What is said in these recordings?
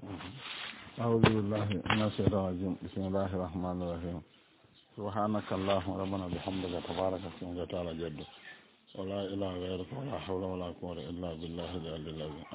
أعوذ بالله من الشيطان الرجيم بسم الله الرحمن الرحيم سبحانك اللهم ربنا بحمدك تبارك اسمك وتعالى جدك ولا إله غيرك ولا حول ولا قوة إلا بالله العلي العظيم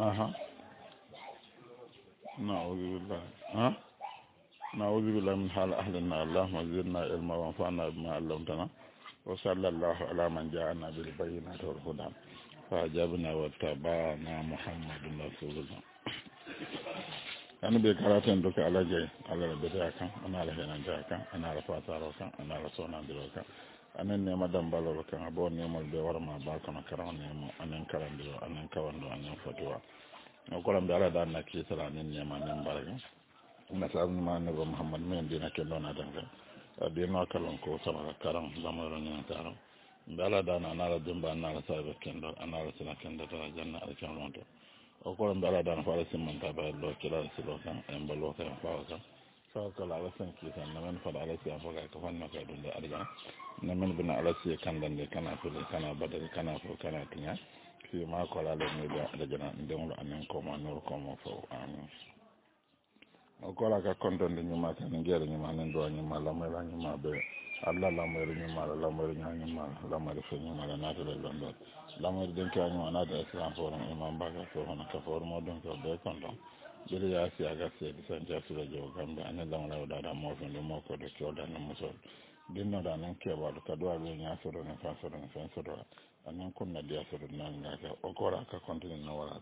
نعوذ بالله من حال أهل النار اللهم زدنا علما وانفعنا بما علمتنا وصلى الله على من جاءنا بالبينات والهدى فأجابنا واتبعنا محمد رسول الله أنا بكراتين دوك على جاي على البداية أنا على هنا جاكا أنا على فاتاروكا أنا على سونا دروكا أنا نيما دمبالوكا أبو نيما البيور ما باكنا كرام نيما أنا كرام دلو أنا كواندو أنا فتوى وكلام دارا دارنا كيسلا نيما نيمبارك نسأل ما نبغى محمد من دينا كلنا دنگا دينا كلام كو سما كرام لامر نيما كرام بلا دانا أنا على دمبا أنا على سايب كندر أنا على سنا كندر جنة على كلام o ko on dala dan faala simmanta ba lo kila silo kan en ballo kan faawa kan fa ko la ala san ki tan namen fa ala si afoga ko fanna ka dum da arja namen bina ala si kan dan de kana to kana badal kana fo kana tinya fi ma ko la le mi da jana ndemlo anen ko ma nur ko mo fo amin o ko la ka kondon de nyuma kan ngere nyuma nen do nyuma la mai la nyuma be Allah la mai nyuma la mai nyuma la mai fe nyuma la na to le londo lamar den ka ñu ana da islam forum imam baka ko hono ka forum mo don ko be kondo jere ya si aga se di san jasu la jo gambe ana lamar da mo fe mo ko de ko da na muso dinno da nan ke ba ka do alu nya so do na fa so do na fa so do anan kun na dia so do na nga ka o ko ra ka continue no wala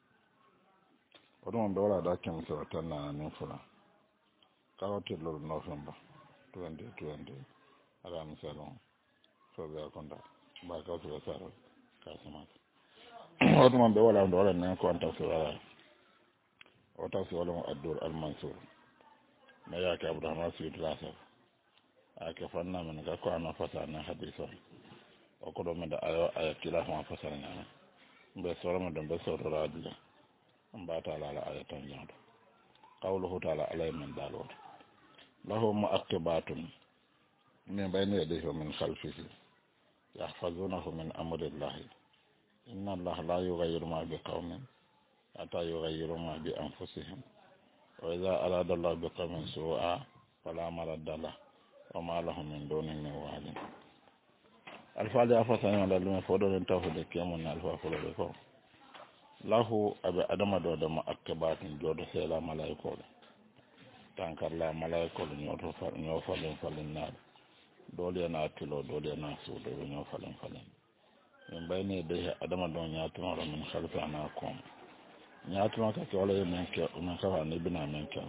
o don be wala da kem so tan na nan fula ka o te lo November 2020 ara mi salon so be konda ba ka so saro kasamat wato man be wala ndo wala nan ko anta so wala o ta so wala addur al mansur ma ya ka abdurrahman suyud rasa aka fanna man ga ko ana fata na hadisa o ko do men da ayo ay kila fa fata na be so rama don be so to radila amba ta la ayatan jado qawluhu ta'ala alay man dalot lahu mu'aqibatun min bayni yadayhi wa min khalfihi يحفظونه من أمر الله إن الله لا يغير ما بقوم حتى يغيروا ما بأنفسهم وإذا أراد الله بقوم سوءا فلا مرد له وما لهم من دون من وال الفاضي أفسنا على لما فضل توحيد كيمون الفاضل بكم له أبي أدم دودم أكبات جود سيلا ملايكول تانكر لا ملايكول نيوفل فلنار dole na tilo dole na su da wani falin in bai ne da adama don ya tuma da min khalfa ana kom ya tuma ka to wala men ke men ka ne bina men ke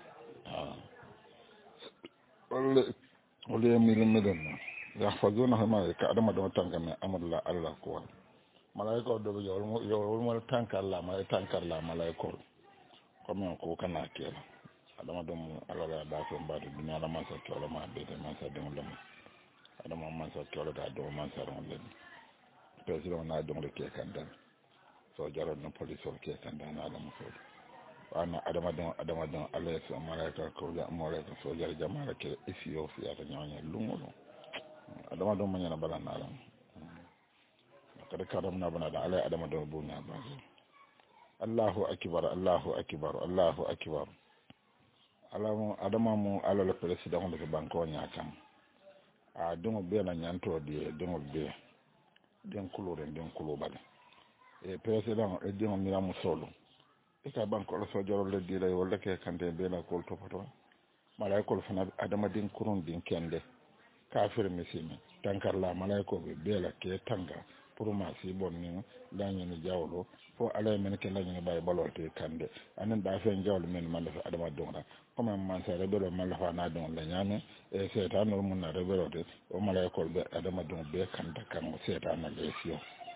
wala mirin ya fazuna ma ka adama don tanga mai amalla Allah ko malaika do be yo mo tanka Allah mai tanka Allah malaika ko men ko kana kela adama don Allah da ko ba da duniya la man sa to ma be da man sa don la adama man sa to da do man sa don le president na don le ke kandan so jaro no police o ke kandan na adama so ana adama don Allah ya sa malaika ko da malaika so jar jama'a ke Ethiopia ta nyanya lungulo adama don manya na balan na ran kada karam na bana da Allah adama don bunya ba Allahu akbar Allahu akbar Allahu akbar alamu adama mu alala president de banko nyakam a dungo be na nyanto de dungo be den kulo bale e president e dungo mira mu solo e ka banko la so joro le dire wala ke kande be na ko to pato mala ko fana adama din kurun din kende kafir misimi tankar la mala ko be la ke tanga pour ma si bonni lañu ni jawlo fo alay men ke lañu ni bay balote kande anen da fe jawlo men man dafa adama donga comme man sa rebelo man la fa na don la nyame e setan no mun na rebelote o mala ko be adama don be kanda kan o setan na le fio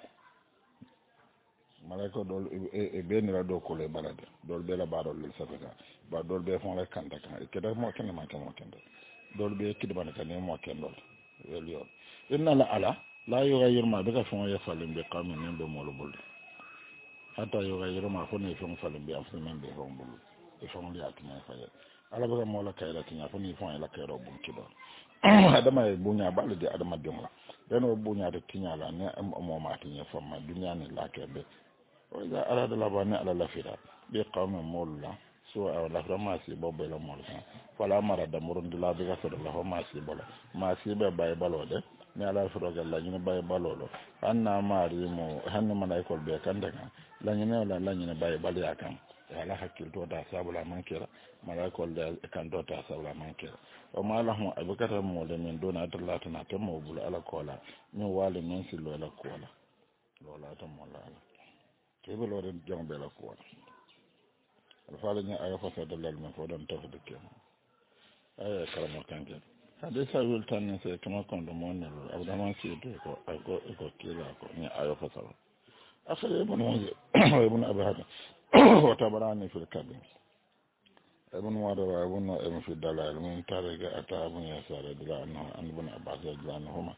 mala ko dol e be ni la do ko le balade dol be la badol le safaka ba dol be fon la kanda kan e keda mo ken ma ken mo ken dol be kidba kan ne mo ken dol wel yo inna la ala la yughayyiru ma bika fon ya falin bi qawmin min be molo bulde hatta yughayyiru ma fon ya fon falin bi afsin min be fon bulu e fon li atuma faye ala baka mola kayla tinya fon ni fon ila kayro bum kido adama e bunya balde de adama demla den o bunya de tinya la ne mo ma tinya fon ma dunya ni la kebe o da ala de la bane ala la fira bi qawmin molla so aw la ma si bo be la mo fala mara da murun dila bi ga so la ho ma si bo la ma si be bay balo de ni ala furo ga la ni bay balo lo anna mari mo hanno malaikol be kan daga la ni la ni bay bal ya kan ala hakkil to da sabula man kira malaikol da kan do ta sabula man kira o malahum abukata mo de min dona dallata na ta mo bul ala kola min wali min sillo ala kola lola ta mo la kebe lo den jong be la kola alfaala ni ayo fasa dalal ma fo don tafu de ken ay karamo kanke hade sa wil tan se kama kon do mon ne abdama si do ko kila ko ni ayo fasa akhire ibn wajh ibn abahad wa tabarani fil kabir ابن وادر ابن في الدلائل من تارك أتى ابن يسار دلا أنه أن ابن عباس دلا أنهما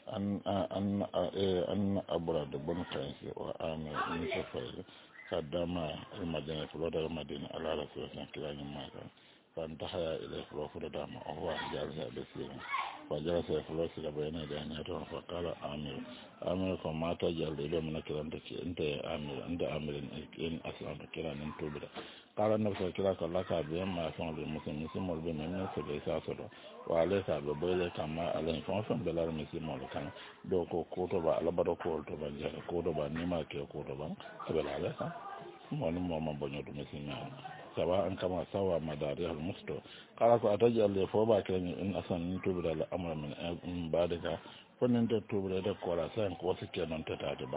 أن أبرد بن قيس وآمر بن سفير قدم المدينة فلوت المدينة على رسول الله كلا نماذا فانتحى إليه فلوت دام وهو جالس بسيرا فجلس فلوت بين يديه فقال آمر كما تجعل إليه من كلامك أنت آمر إن أسلمت كلا ننتوبر قال النبي صلى الله عليه وسلم بهم ما يفعل المسلم والبنين سبيسا وعليك ببيلك ما عليه فانفن بلا المسلم والكان دوكو كوتوبا لبدو كوتوبا جاء كوتوبا نما كي كوتوبا سبيل عليك مولي موما بنيو مسلم سواء كما سوى مداري المستو قال أتجعل لي فوبا كلمي إن أصلا نتوبر الأمر من بعدك فننت توبر إذا كولا سين كوسكي ننتتاتبا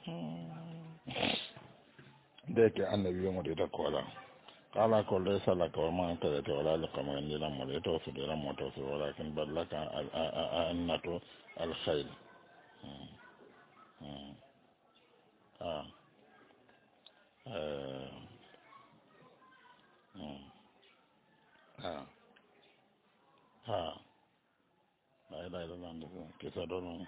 ديك النبي يوم إذا كولا قال كل ليس لك وما أنت ولا لك من لنا مريت وصل إلى موت ولكن بل لك أنة الخيل لا إله إلا الله كسادون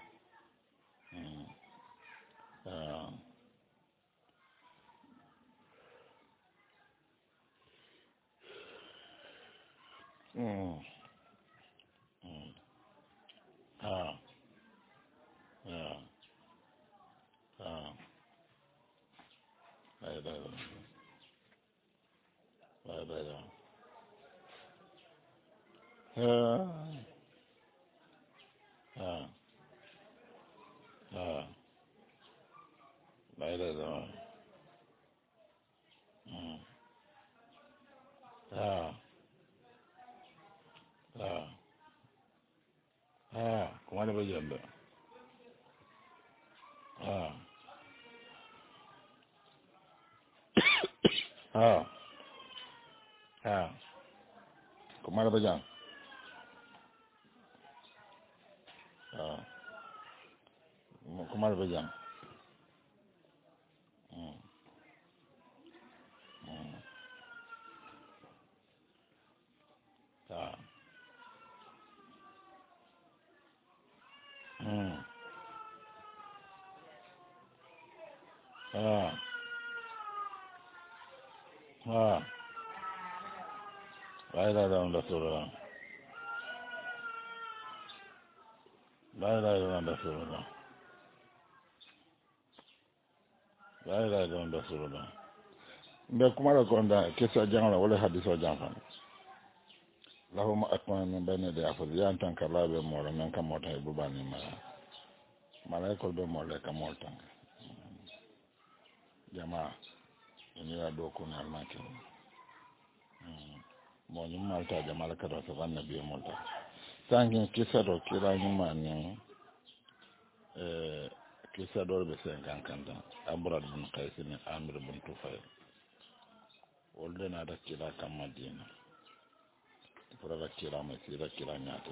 كمان بيجند كمان بيجند كمان بيجند لا إله إلا الله رسول الله لا إله إلا الله رسول الله لا إله إلا الله رسول الله بكم كوندا كيسا جانلا ولا حديث جانفا لهم أكمل من بين يدي أفضيان تنكر لا بمولا من كموتا يبوباني ملايكول بمولا كموتا جماعة إني أدوكم الماكين mo ni malta jamal ka do sa nabi molta tangin kisa do kira ni mani kisa do be sen kan kanda amrad bin qais ni amir bin tufayl wolde na da kila kam madina pour la kila ma sira kila nyaata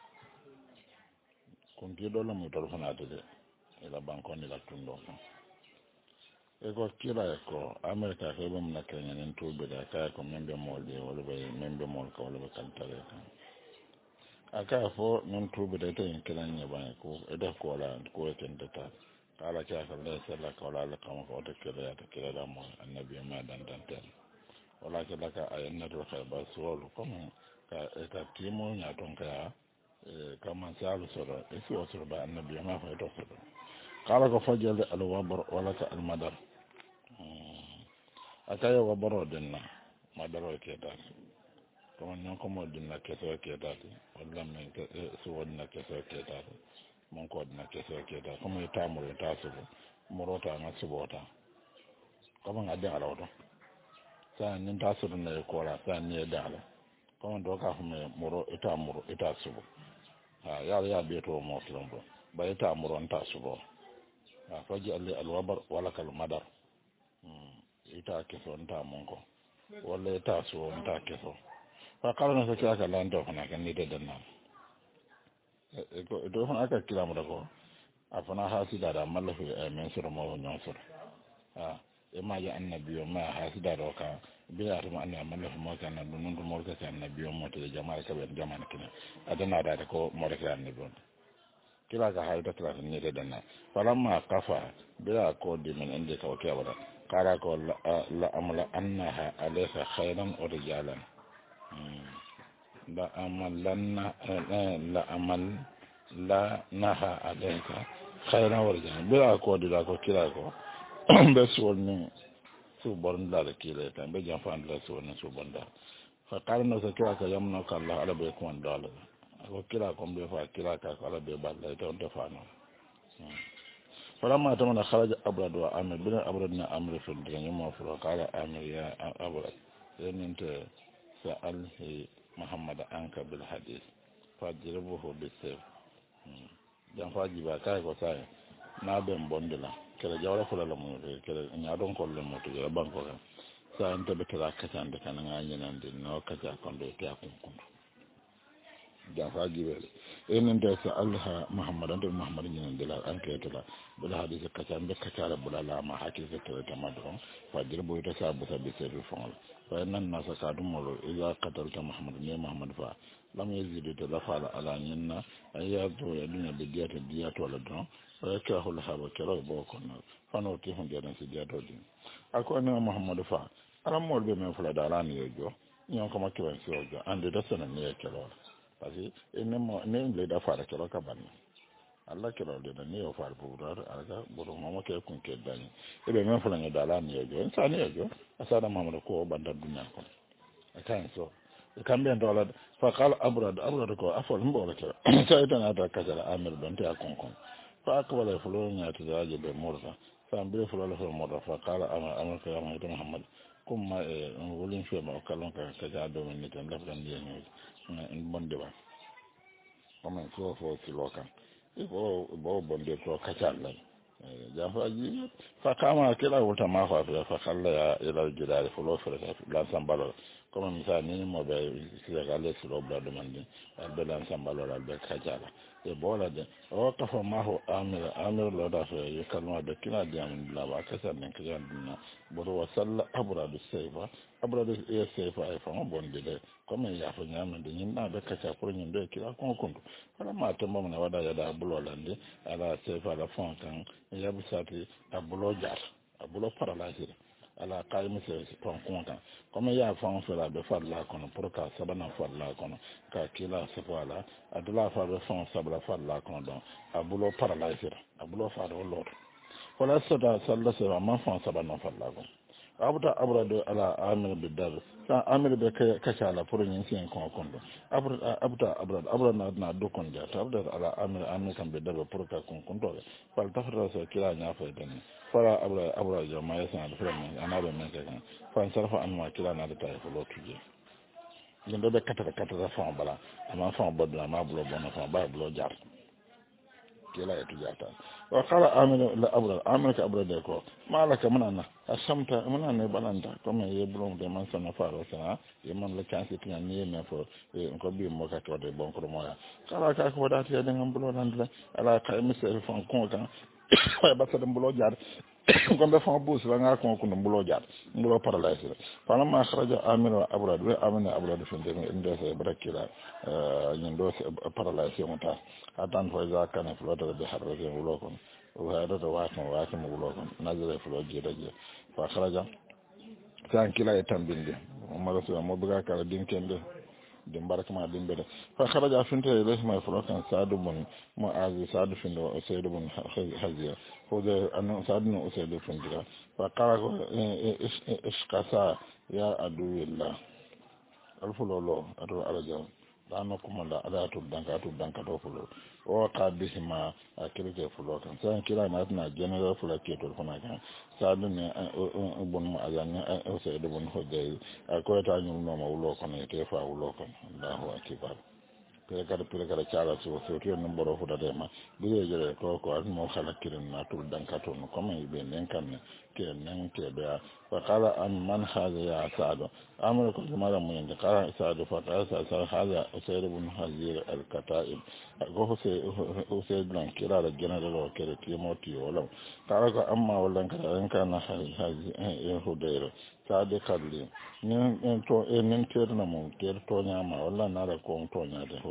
kon ki do la mo do fana de ila bankon ila tundo eko kila ko amerika ko bam na kenya nen tobe da ka ko membe molde wala be membe mol ko wala be kantare aka fo non tobe da tan kila nya ba ko eda ko la ko ken data ala ka ka le sala ko la la kam ko de kila da mo annabi ma dan tan wala ka laka ayanna do ka ba so ko ka eta timo nya ton ka kama salu sura isi wasura ba annabi ma fa to sura qala ko fajal al wabr wala ka al madar akaya wabro denna madaro ketati kono non ko modinna keso ketati walla men so wonna keso ketati mon ko dina keso ketati comme tamuro ta subo morota ma subota comme ngadde alawto sa nin ta subo ne ko la sa ni dala comme do ka fume muro ita subo ha ya be to mo slombo ba ita muro ta subo ha faji alwabar wala kal madar ita keso nta monko walla ita subo nta keso fa kala na sa ka lando kana kan ni de danna do fa aka kila mu da ko afana hasida da mallafi men sura mo nyon sura ma ya annabiyo ma hasida do ka be ya tuma annabi mallafi mo kan nan dun mo ka san annabiyo mo to jama'a ka be jama'a kina adana da ko mo ka annabiyo kila ka haida kila ne da danna falamma kafa be ya ko de men inde ka ke wala kara ko la amala annaha alaysa khairan wa rijalan la amalanna la amal la naha alayka khairan wa rijalan be ya ko de la ko kila ko be suwonni su bornda da kila tan be jan fan la suwonni su bornda fa qarna sa kila ka yamna ka Allah ala be ko ndala ko kila ko be fa kila ka ala be balla to to fa no فلما تمنى خرج أبرد وأمر بنا أبردنا أمر في الدنيا موفر قال أمر يا أبرد لأن أنت سأله محمد عنك بالحديث فاجربه بالسيف جان فاجبا كاي وساي نابن بوندلا كلا جawra fula la mo kala nya don ko le mo to jara banko ka sa ante be kala ka tan de kan nga nyinan de no ka ja kon do ya kun kun jaan fajibe enen de sa Allah Muhammad ante Muhammad nyinan de la anke to la bula hadise ka tan be ka tara bula la ma hakise to ta madron fajirbo ita sa bu sa be se fon fa nan na sa ka dum mo iza qatalta Muhammad ne Muhammad fa lam yazid ta la fa ala nyinna ayatu ya dunya be diyata wala don ka hol haba kero bo ko no fano ti hon de si dia dodi ako na Muhammad fa ala mo be men fula da ran yo jo nyon ko makko en so jo ande da sana ne kero parce ene mo ne le da fa kero ka ban Allah kero de ne yo fa bu dar aga bo mo mo ke kun ke dani e be men fula ne da ran yo jo sa ne yo jo asada Muhammad ko banda dunya ko akan so kambe ndola fa qala abrad ko afol mbo la kero sai tan ata kajala amir don ta kon kon فأقبل فلان يتزاج بمرضى فأنبري فلان له مرضى فقال أنا يا محمد كم ما نقولين في ما أكلم كجادو من نتن لفظا ليه إن بندوا ومن سوى فوق الوكان يبغى بندوا كوا كجال لي جافا فكما كلا وتما فخلى إلى الجدار فلان فلان سامبالو كما مثلا نيمو بسيجالي سلو بلاد مندي بلان سامبالو لبك كجالا ebola de o ta fa ma ho amir lo da fe ye kalma de kina de am la ba ka san ke jan na bodo wa salla abra de seifa abra de e seifa e fa mo bon de comme ya fa nyam de nyin na be ka ta ko nyin de kila ko ko ala ma to mo na wada ya da bulo lande ala seifa la fon kan ya bu sati abulo jar abulo paralyze ala kayi se ton konta comme ya fa on fera be falla kono pour ka sabana falla kono ka kila se wala adula fa be fon sabla falla kono don abulo paralyzer abulo fa do lot wala sada salla se ma fon sabana falla kono abuta abrado ala amir bidar sa amir be ka chala pour nyin sen kon kondo abuta abrado na do kon ja abuta ala amir kan be dar pour ka kon kondo fal tafra so kila nya fa den fara abra jama'a ya sanar da filamin ana da mai kan fan sarfa an ma kira na da ta fa lotuje yin da kata da fa bala amma fa bodla ma bulo bona fa ba bulo jar kila ya tujata wa qala amina ka abra da ko malaka munana asamta munana balanta kuma ye bulo da man sana faro sana ye man la chance tin ni me fo ko bi mo ka to de bon ko mo ya kala ka ko da ta da ngam bulo nan la ala ka mi se fa ko kan ba sa mbulo jaar ko be fa bus la nga ko ko mbulo jaar mbulo paralyze fana ma kharaja amir wa abrad wa amina abrad fi inde se brakila nyindo se paralyze mota atan fo za kana flota de harraje mbulo ko wa hada da wa kan mbulo ko nazare flo jira je fa kharaja kan kila e tambinde umar rasul mo buga kala din kende dimbar kama dimbere fa kharaja finta ilayhi ma fulakan sadu bun mu'azi sadu fin wa usayd bun haziya ko de an sadu no usayd fin dira fa qala ishqasa ya aduwillah alfulolo ado alaja dano kuma da adatu danka to fulo o ka bisima akirje fulo kan sai kira na na general fulo ke to kuma kan sadu ne bon mu azan o sai da bon hojjai ko ta nyu no ma ulo kan te fa ulo kan Allahu akbar pere kada cala so to no boro fu da ma biye jere ko mo khala kirin na tur danka to no kuma ibe nen kan ke nan ke da fa qala an man hadha ya sa'd amara ko mala mun da qala sa'd fa qala sa hadha usayd ibn hazir al-kata'ib go usayd lan kira da general ke da timoti wala qala ko amma wallan kada an kana hazi hudayr sa'd kadli nen to nen terna mo ter to nyama wala na da ko to nya da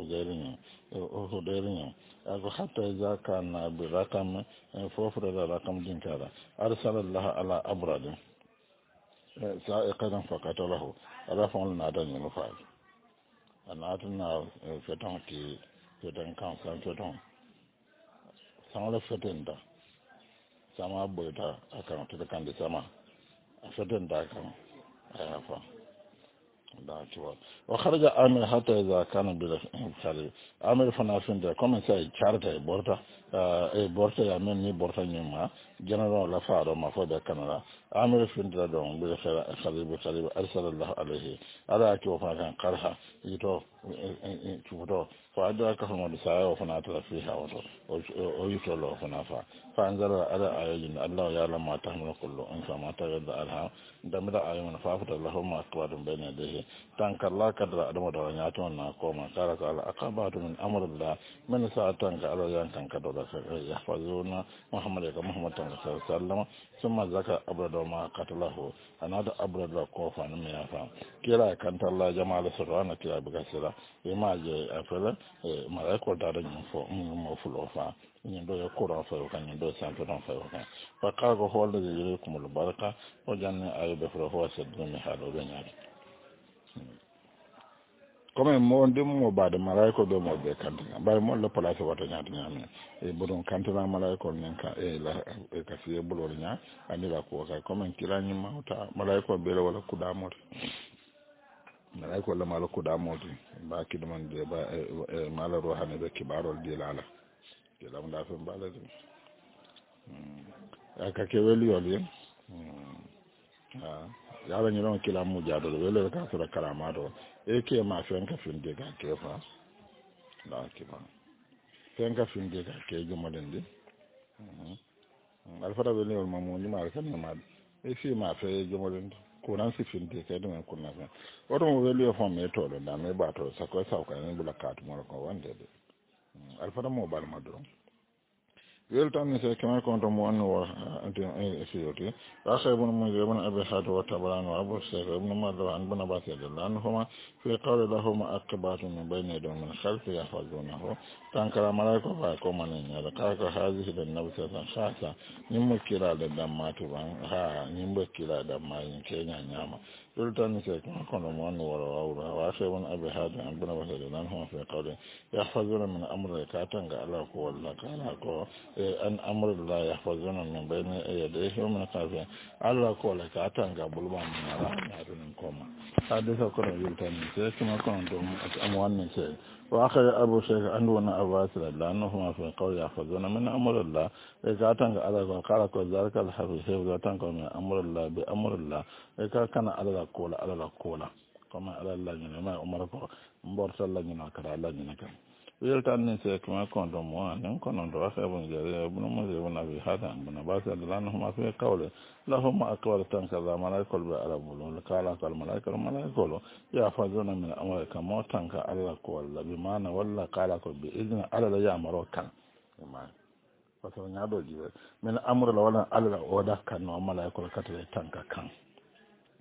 hudayr ako hatta iza kana bi rakam fofra da rakam din kara arsalallahu ala abrad sa'iqan faqatalahu ala fa'al nadan yufa anatuna fetan ki fetan kan san fetan samala fetan da sama boyta akan to kan da sama fetan da kan ayafa da cewa wa kharaja amir hatta idza kana bil khali amir fana fin da kuma sai charta borta borta ya men ni borta nyuma general la faro ma fo da kanara amir fin da don bil khali arsalallahu alaihi ala ki wa kan qarha ito tudo fa da ka fama da sai wa fana ta fiha wato o yito lo fana fa anzara ala ayatin allah ya lamma tahmulu kullu in fa ma ta yadda alha da mida ayun fa fa allahumma akbarun bayna yadayhi tankalla kadra adama da wanya to na koma kara ka al-aqabatu min amrillah min sa'atan ka ala yan kan kado da ya fazuna muhammad ka muhammad sallallahu alaihi wasallam summa zaka abrada ma qatalahu anada abrada ko fa ne ya fa kira kan talla jama'a subhanahu kira bi gasira ma je afala malaiko da da fo mo fulo fa ñin do yakura fa ko ñin do santo don fa ko fa ka ko holde de kumul baraka o janne ay be fro ho seddo mi hado be nyaade comme mo ndem mo baade malaiko do mo be kanta bay mo le place wato nyaade nyame e bodon kanta malaiko nen ka e la e ka fiye bulor nya ani la ko ka comme kila nyi mawta malaiko be wala kuda mot malaiko la malo kuda mot ba ki dum de ba mala rohane be kibarol di lala ke lam da fe balade aka ke weli yoli yala ni non kila mu jado wele ka sura karama do e ke ma fen ka fin de ga ke fa la ke ba fen ka fin de ga ke jumo den di alfara wele wal mamu ni ma kan ma e fi ma fe jumo den ko nan si fin de ke do ko na fa o do wele fo me to do na me ba to sa ko sa ko ni bula ka to mo ko wande de alfara mo bal ma do weltan se kama konto mo an wa anti siyoti ashabun mujibun abi hadu wa tabaran wa abu shaykh ibn madra an bana basir lan huma fi qawli lahum aqbatun min bayni yadayhi min khalfi yahfazunahu tankara malaiko fa ko manen ya ka hazihi da nabi sallallahu alaihi wasallam nimmo kira da damatu ban ha nimmo kira da mai kenya nyama weltan se kama konto mo an wa ashabun abi hadu an bana basir lan huma fi qawli yahfazuna min amri ka tanga ala ko walla kana ko an amrullah yahfazuna min bayni yadayhi wa min khalfihi Allah ko la ka tanga bulma min ara na dun koma hadisa ko yultan sai kuma kon do am wannan sai wa akhir abu shaykh andu wa abbas radhiyallahu anhu fi qawli yahfazuna min amrullah ka tanga Allah ko kala ko zalika al hafiz ka tanga min amrullah bi amrullah ka kana Allah ko la kuma Allah ne ma umar ko mborta Allah ne kala Allah ne kan weltan ne se kuma kondo mo an kono do fa bon jere ibn muzi ibn abi hadan ibn abbas radhiyallahu anhu fi qawli lahum aqwal tanka za malaikul bi arabul kala kal malaikul ya fazuna min amrika mo tanka Allah ko walla bi mana walla kala ko bi idna ala ya marokan ma fa so nyado jibe min amru la wala Allah oda kan no malaikul katale tanka kan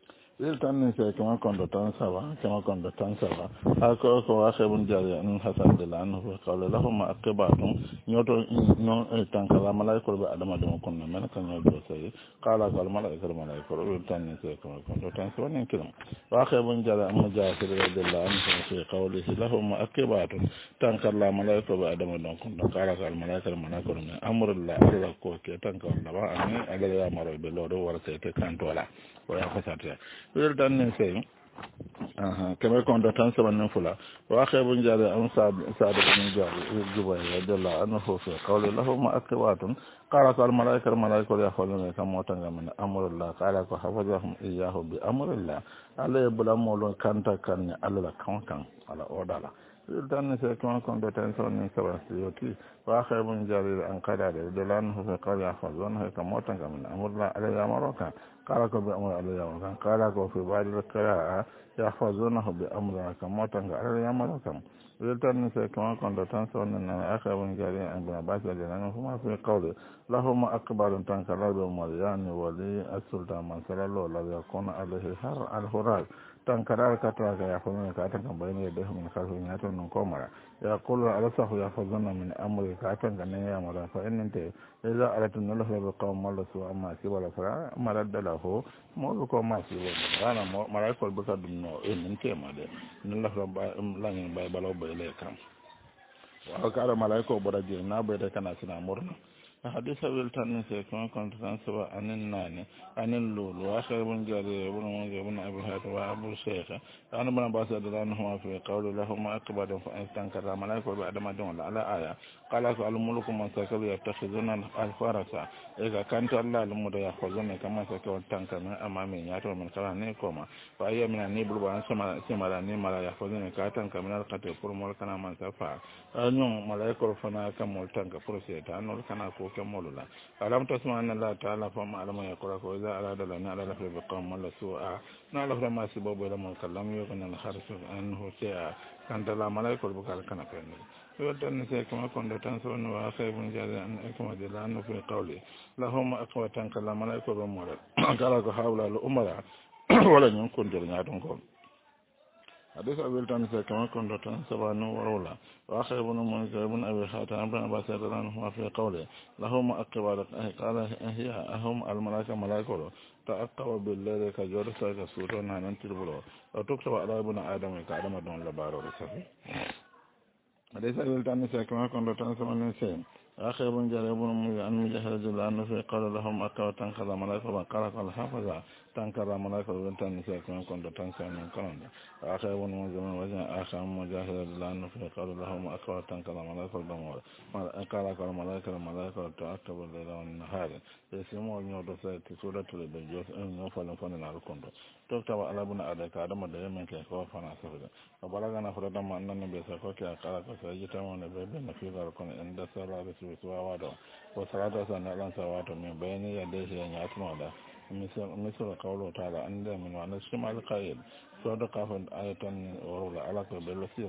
tan ni se kama kondo tan saba kama kondo tan saba ako ko ashabun jari an hasan de lan fa qala lahum aqibatun nyoto no tan kala malaikol be adama de kon na men kan nyoto sai qala qal malaikol tan ni se kama kondo tan saba ni kiram wa ashabun jari an mujahid de lan fa qawlihi lahum aqibatun tan kala malaikol be adama de kon na qala qal malaikol ne amrullah alla ko ke tan kala ba ani alla ya maro be lodo wala sai te kan tola wala fasata wir dan ne sey keme kon do tan saban fula wa khaybun jari am saad bin jari jubay radallahu anhu fi qawli lahum akwatun qala al malaikatu yaquluna kam motanga min amrullah qala ko hafazahum iyyahu bi amrillah ala bulamolon kanta kan ala kan ala odala dan ne se kon do tan saban saban yoti wa khaybun jari an qala radallahu anhu fi qawli hafazahum kam motanga min amrullah ala yamaroka قال كو بأمر الله يوم قال كو في بعض القراءة يحفظونه بأمر كما تنقى على يوم كم ويلتن كما كنت تنسون أن أخر من جارين عن بن عباس لأنه فما في قوله لهم أكبر تنقى الله مريان ولي السلطان من صلى الله الذي يكون عليه الحراج تنكرار كتراك يحفظون كاتنك بين يديه من خلفه ياتون من كومرا يقول ألسه يحفظون من أمر كاتنك نيا مرا فإن انت إذا أردت أن الله بقوم الله سوى ما سوى لفرا مرد له موضوع ما سوى أنا مرا يقول بكاد منه إن انت ما ده إن الله لن يبالو بإليك وقال ملايكو برجي نابد كان سنا مرنا حديث ويلتان سيكون كنت تنسبة عن الناني عن اللول وآخر بن جاري بن منذ بن أبي هات وأبو الشيخ أنا بن عباس أدلانهما في قول لهما أكبر فأستنكر ملايكو بعد ما دون على آية قال سأل ملوك من سكروا يتخذون الفرس إذا كانت الله لمدى يأخذون كما سكروا التنكر من أمامي ياتوا من كلانيكما فأي من النبل وأن سمراني ملا يأخذون كاتنك من القتل كل ملكنا من سفع أنهم ملايكو فنا كمول تنك فرسيتا أنه كان كمولنا ألم تسمع أن الله تعالى فما علم يقرأ وإذا أراد لنا على لفظ بقوم ولا سوء نعرف لما سبب لما كلام يكون الخارج أنه شيء كانت لا ملائكة بقال كان فينا يودن سيكما كنت تنسون وخيب جاز أن أكما جلانه في قوله لهم أقوى تنك لا ملائكة بمولد قالك هؤلاء الأمراء ولن يكون جلناتهم حديث أبي التانسة كما كنت تنسبان ورولا وآخر ابن منذر بن أبي حاتم ابن عباس رضي في قوله لهم أقوال قال هي أهم الملائكة ملائكة تأقوا بالليل كجور سايك سورنا ننتظر وتكتب على ابن آدم كآدم دون لبارو رسفي حديث أبي التانسة كما كنت تنسبان سين آخر ابن جريب بن أن مجاهد لأنه في قال لهم أقوى تنقل ملائكة وقال الحافظ تنكر ملائكة وانت النساء كما كنت تنسى من كندا آخر ابن مزمن وجه آخر مجاهد لأنه في قال لهم أقوى تنكر ملائكة الدمور قال الملائكة تأكب الليل والنهار يسموا النور في سورة البجوث أن يوفل فنن على الكندو تكتب على ابن أدك آدم دائما كيكوا فناسفه وبلغنا فردا ما أن النبي سكوك قال فسيجتمعون بين في ذلك عند صلاة سواواته وصلاة سنة سواواته من بين يديه ينعتمه مثل قوله تعالى أن من معنى الشمع القائل صدق في آية ورولة على بالوسيلة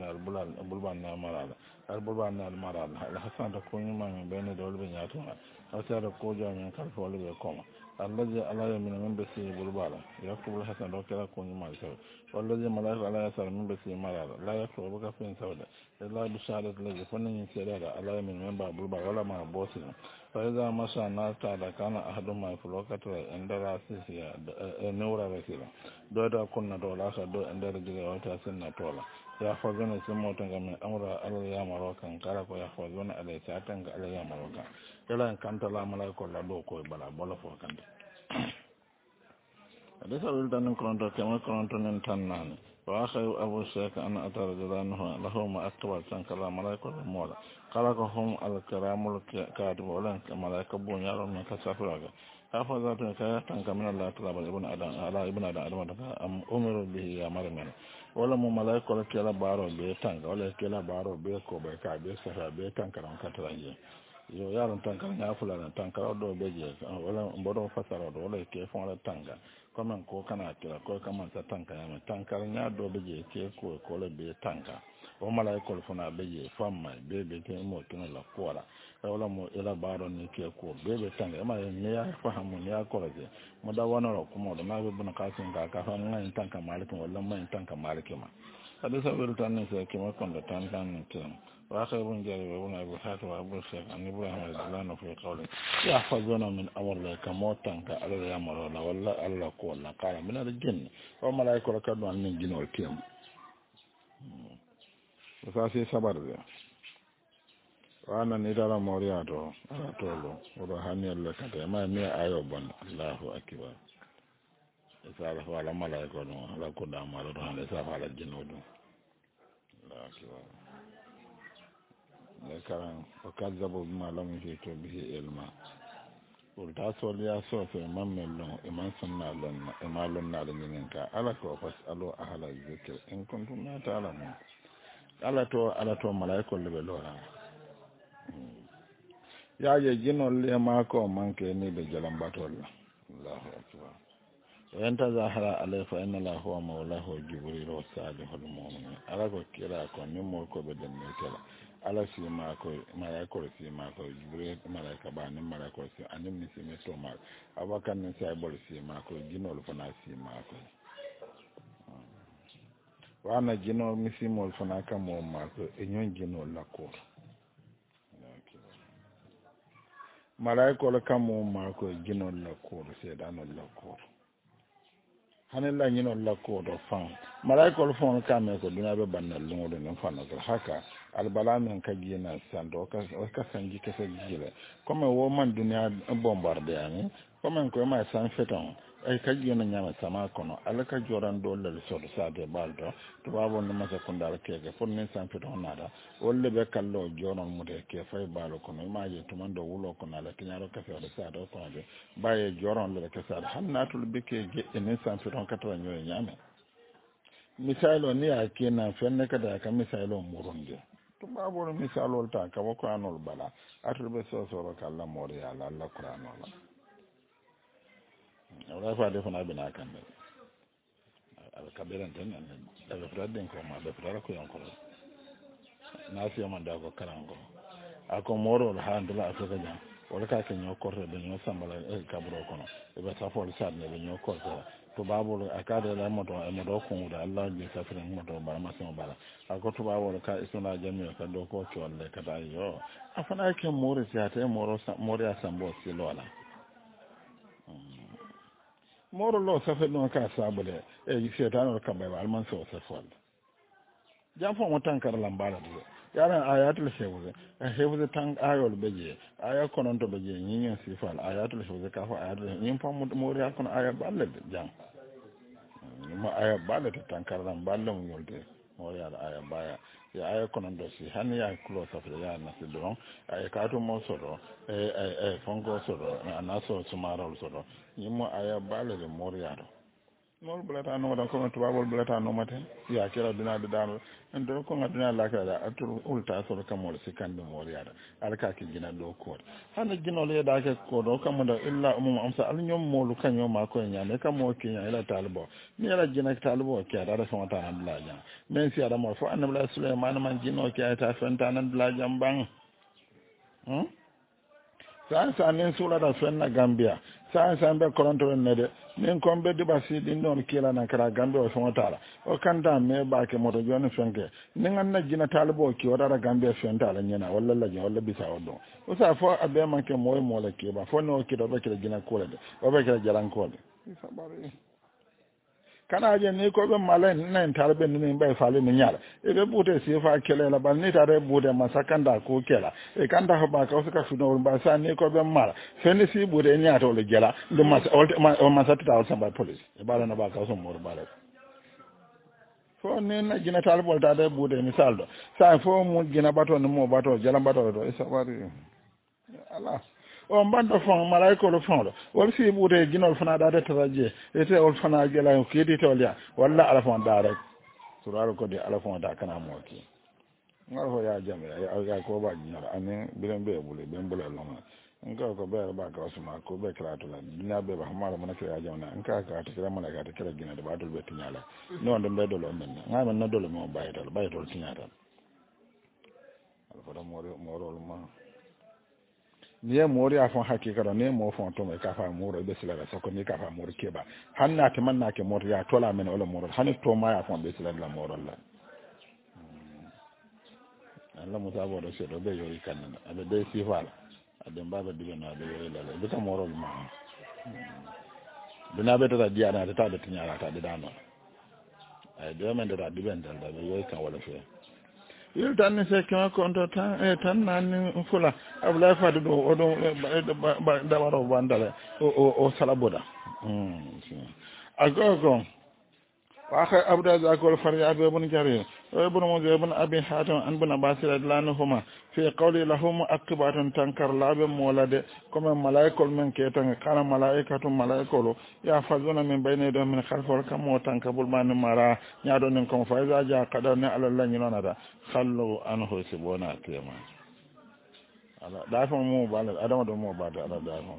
البلبان المرال الحسن تكون من بين دول بنياتنا أسير كوجا من كالف ولي يقوم الذي على يمين من بسي بلبالا يكتب الحسن وكلا كون مالك والذي ملاك على يسار من بسي مرال لا يكتب بك فين سودا إلا بشهادة الذي فنن سيرا على يمين من بلبالا ولا ما بوسنا فإذا مشى الناس تعالى كان أحدهما يفلوكة عند رأسه نورا رسيلا دودا كنا دولا دو عند رجل وتاسنا تولا يحفظون سموتن من أمر الله مروكا كارك ويحفظون عليه ساتن عليه مروكا إلا إن كانت لا ملاك لا دو كوي بلا بلا فوكانت حديث أبي الدين كرونتو كما كرونتو ننتناني وآخر أبو الشيخ أن أتى رجلانه له ما أكبر تنك لا ملاك المولى خلقهم الكرام الكاتب ولن ملاك بنيار من كسافرك حفظاتهم كياتنك من الله طلب على ابن آدم أمر به يا مرمين wala mo malaiko la kela baro be tanga wala kela baro be ko be ka be sa be tanga ran katranje yo yaron tanga na fula na tanga do be je wala mbodo fasara do wala ke fon la tanga comme ko kana kila ko kama sa tanka ya tanka nya do be je ke ko le be tanka o mala ko fona be je famma be be ke mo tuna la kola wala mo ila baro ni ke ko be be tanka ma ne ya fahamu ne ya ko je mo da wana ro kuma da na be buna kasin ka ka fa ngai tanka malikin wala mai tanka malikin ma hadisa be tan ne se ke mo kon da tanka ne tan واخر ابن جرير وابن ابي حاتم وابو الشيخ عن ابراهيم الجلاني في قوله يحفظون من امر الله كموتا على الامر ولا الله قول قال من الجن وملائكه كانوا عن الجن والكيم وفاسي صبر وانا نيرا مورياتو اتولو وروحاني الله كده ما مي ايوبن الله اكبر إذا على ملائكه على قدام على روحاني على الجن الله اكبر karan o kazzabu bima lam yuhitu bihi ilma ulta sol ya so fe mammelon e man sunna lon e malon na lon ka ala ko fas alo ahla zikr in kuntum la ta'lamun ala to malaikol le lora ya je jinol le ma ko manke ni be jalam batol Allahu akbar enta zahara alay fa inna la huwa mawlahu jibril wa salihul mu'minin ala ko kira ko ni mo ko be den ni kala ala si ma ko malaika si ma ko jibril malaika ba ni malaika si anim ni si me to ma abakan ni sai bol si ma ko jinol fana si ma ko wana jinol mi si mol fana ka mo ma ko e nyon jinol la ko malaika la ka mo ma ko jinol la ko se danol la ko hanella ñino lakko do fan malaikol fon kame ko dina be bannal lungo no fanno ko haka al bala men ka gina sando ka sanji ke se gile comme wo man dunya bombarde ani comme ko ma san feton ay ka gina nyama sama kono ala ka joran do le so sa de baldo to babo no ma sekondar keke fon ne san feton nada wolle be kallo joron mude ke fay balo kono ma je to man do wulo kono ala tinyaro ka fe do sa do kono de baye joron le ka sa hannatul beke je ne san feton ka to nyoy nyame misalo ni akina fenne kada ka misalo murunde to babo misalo ta ka ko anol bala atul be so so ka Allah mori ala Allah qur'an wala wala fa defana bina kan al kabiran tan da fradden ko ma da fradra ko yan ko na fi man da ko karango ako moro la handla afika jam wala ka ke nyo korre be nyo sambala kabro kono e be sa fol sad ne be nyo korre to babul akade la moto e modo ko da Allah bi safira moto ba ma so bala ako to babul ka isuna jami'a ka do ko to alle ka da yo afana ke moro si ate moro asambo si lola moro lo safe no ka sabule e setano ka ba alman so safal jam fo mo tankar lambala de yaran ayatul shewze shewze tan ayol beje aya konon to beje nyin sifal ayatul shewze ka fa ayatul nyin fo mo ri akon aya balle jam mo aya balle tankar lambala mo yolde mo ya aya baya ya aya konon do si han ya klo safe ya na si don aya ka to mo soro fongo soro na so sumaro soro nyimo aya balle de mo ya do mol bulata no da ko to babol bulata no mate ya kira dina da dal en do ko ngadina la ka da atur ulta so ka mol sikande mol ya da alka ki gina do ko hana gino le da ke ko do kam da illa umum amsa al nyom molu kanyo ma ko nyane kam mo ki nya ila talbo ni ala gina talbo ke da so ta nan la ja men si ada mo fo annabi sulaiman man gino ke ta fenta nan la jambang sa nin sura da fenna gambia sa be koronto ne de nin kombe de basi din non kila na kara gambia o fon tara o kanda me ba ke moto joni fenke nin anna jina talbo ki wada gambia fenta la nyina walla la walla bisa odo o sa fo abe man ke moy mo la ke ba fo no ki do be ke jina kole de o be ke jaran kole isa bari kana je ni ko be malen nan tarbe ni be fale ni nyala e be bute si fa kele la ban ni tare bude masakanda ko kela e kanda ho ba ka suka funo ba sa ni ko be mala feni si bude ni ato le gela dum o masata ta sa ba police e bala na ba ka so mor bala fo ni na gina talbol ta de bude ni saldo sa fo mu gina bato ni mo bato jala bato do e sa bari ala o mbando fon malaiko lo fon wol si bude ginol fana da taraje ete ol fana gela ko yedi to ya walla ala fon da rek suraro ko de ala fon da kana mo ki ngal ho ya jamira ya ko ba nyara anen bilen be bule ben bule lo nga ko be ba ka usma ko be kratu la dina be ba mala mana kira jamna in ka ta kira mana ka ta kira gina da ba dol be tinyala no ndo be dol men nga men na dol mo baytal tinyata al fada moro ma ni mori afon hakika ne mo fon to me ka fa moro be sila da sako ni ka fa moro ke ba hanna ta manna ke moro ya tola men wala moro hani to ma ya fon be sila da moro la Allah mu sabo da shi do be yori kanna abe dai sifala adem baba diga na de yori la be ka moro ma dina be ta dia na ta da tinyara ta da dano ay do men da diga ndal da be yori kan wala fe yil tan ne se kema konto tan nan fula abla fa do odo da waro bandale o salaboda agogo واخر ابدا ذاكر فريا بن جرير وابن مجيب بن ابي حاتم عن بن عباس رضي الله عنهما في قول لهم اكبات تنكر لا بمولد كما ملائكه من كيتن كان ملائكه ملائكه يحفظون من بين يدهم من خلف كما تنكبل من مرا نيادو نكم فاذا جاء قدرنا على الله ينونا خلوا انه سبونا كما ala dafon mu bala adama do mu bada ala dafon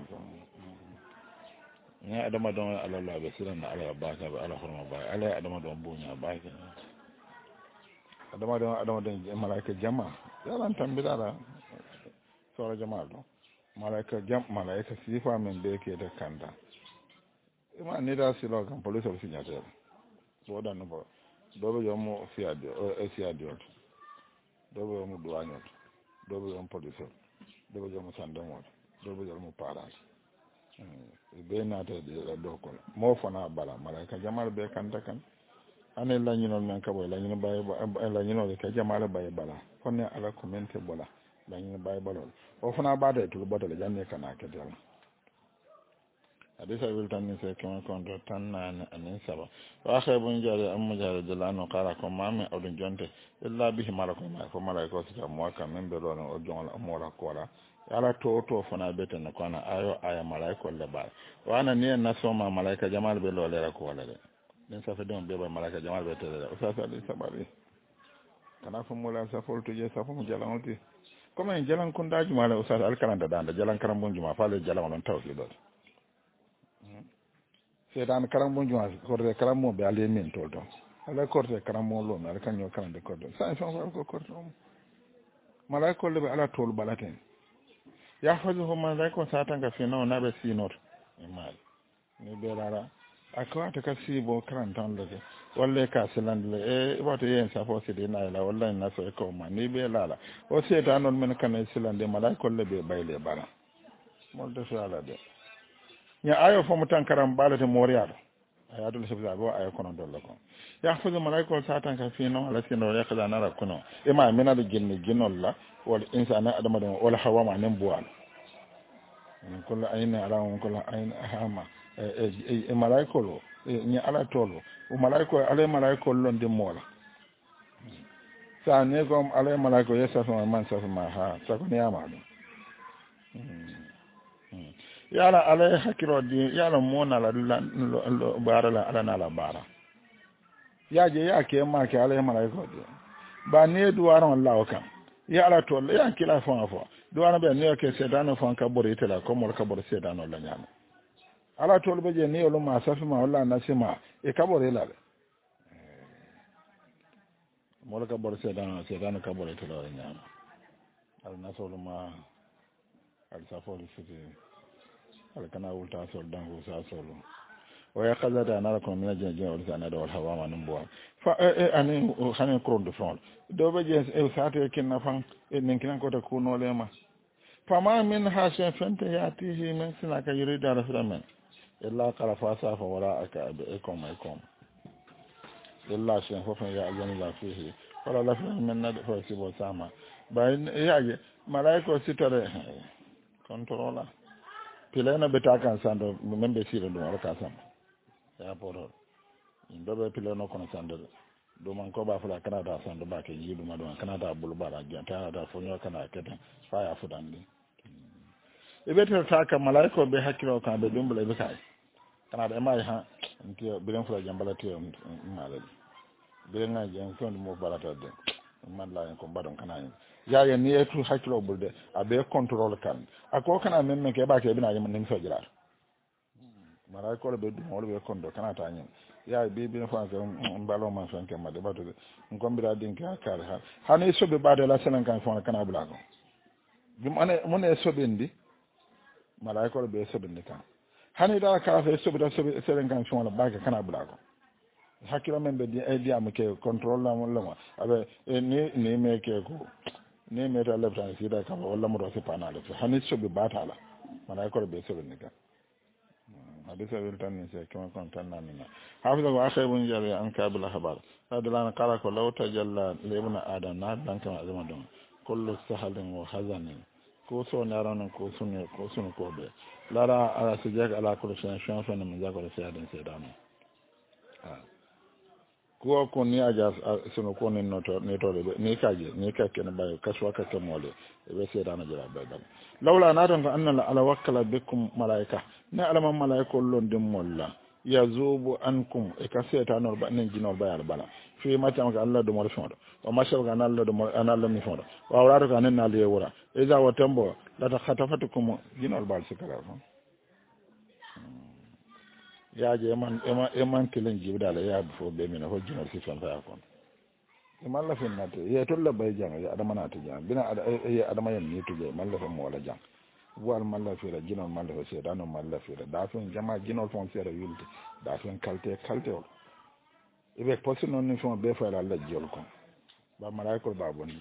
ne adama don ala la be siran ala baka be ala horma ba ala adama don bunya baka adama don malaika jama yalan tambida la sura jama do malaika sifa men be ke da kanda ima ni da silo kan police of signature bo dan no do be yomo fiadio siadio do be yomo douane do be yomo police do be yomo sandamo do be yomo parage be naata de do ko mo fana bala malaika jamal be kanta kan ane la nyino men ka boy la nyino bay la nyino ka jamal bay bala konne ala commente bola la nyino bay balol o fana baade to bodale janne kana ke dal hadisa wil tan se kama konto tan nan anin saba wa khaybun jari am mujari dalano qala ko mame awdun jonte illa bihi malakum ma ko malaika ta mo ka men be lon o jongal amora kola ala to fana bete na kwana ayo aya malaika le ba wana ni na soma malaika jamal be lo le ko wala de den sa fe don be ba malaika jamal be te le o sa sa sabari kana fo mo la sa fo to je sa fo mo jalan oti comme en jalan kun daji mala o sa al kalanda danda jalan karam bon juma fa le jalan on tawki do sedan karam bon juma ko de karam mo be ale min to do ala ko de karam mo lo na kan yo kan de ko do sa fa ko do malaika le be ala tol balaten yahfazuhu malaika satan ka fina na be sinor imal ni be rara akwa ta kasi bo karantan lege walle ka silan le wato yen sa fo sidi na la wallahi na so ko ma ni be lala o se ta non men kan silan de malaika le be bayle bala mo de sala de ya ayo fo mutan karam balata moriya ayatul sabza go ayo kono dolla ko yahfazu malaika satan ka fina ala sinor ya kaza na rakuno ima mina de jinni jinolla wal insana adama don wal hawama nan buwan kullu ayna ala kullu ayna hama malaikolo ni ala tolo o malaiko ala malaiko lon de mola sa ne gom ala malaiko yesa so man sa ma ha sa ko ne amado yala ala hakiro di yala mona la bara la ala na la bara yaje yake ma ke ala malaiko di ba ne duwaron lawo kan ya ala to ya kila fon afo do ana be ne ke sedano fon ka bori tela ko mol ka bori sedano la nyama ala to be je ne yolo ma safi ma wala na sima e ka bori la mol ka bori sedano ka bori tela la nyama al nasolo ma al safoli fiti al kana ulta sol dango sa solo o ya kaza da na ko mina je je o sana da wal hawa ma numbo fa ani hanen kron de fond do be je e sate kin na fan nin kin ko ta kuno lema fa ma min hasan fanta yatihi min sina ka yurida rasulman illa qala fa sa fa wala aka be ko mai kom illa shan fa fa ya azan la fihi wala la fi min na fa si bo sama bayin ya je malaiko sitare controla pilena betaka sando membe sire do wala ka sama ya poro ndobe pile no kono sande do man ko ba fula kana da sande ba ke yidu ma do kana da bulu bara janta da fonyo kana kete fa ya fudande e betel taka malaiko be hakiro kan be dumbule be kai kana da mai ha nti bilen fula jambala te mala bilen na jen son mo barata de man la en ko badon kana ya ya ni etu hakilo bulde abe control kan ako kana men ke ba ke bina yim ning so jira mara ko be dum wala be kondo kana ta nyin ya be be fa ko mbalo ma san ke ma de batu ngombira din ka kar ha hani so be bade la senan kan fona kana bula ko dum ane mun e so be ndi mara ko be so be ndi kan hani da ka fa so be da so be senan kan fona ba ka kana bula ko hakkilo men be di am ke control la mon la abe ni me ke ko ni me ta lefta si da ka wala mo do se panale hani so be bata la mara ko be so be ndi kan bisa wiltan ni se kama kon tan nanina hafiza wa akhirun jari an kabila habar adlan qala ko law tajalla libna adam na dan kama azama don kullu sahalin wa hazanin ko so naran ko sunne ko be lara ala sujak ala kullu shay'in shan min zakar sayadin saydana ko ni aja sunu ko ni noto ni to ni kaje ni ka ken bayo kaswa ka kemole be saydana jara baydal lawla nadan ko anna ala wakkala bikum malaika na alama malaika lon dim molla yazubu ankum e ka setanor ba nen jinol bayal bala fi matam ga Allah do mo fondo wa mashal ga Allah do mo Allah mi fondo wa wala ga nen ali wura e za watambo la ta khatafatukum jinol bal sikala fon ya je man kilen jibdala ya fo be mina ho jinol si fon fa kon e malla fen nate ye to la bay jang ya adama nate jang bina adama yen ni tuje malla fo mo wala jang wal malla fira jinol malla fo se dano malla fira da fen jama jinol fon fira yulde da fen kalte o e be posi non ni fon be fa la jol ko ba mala ko ba bonni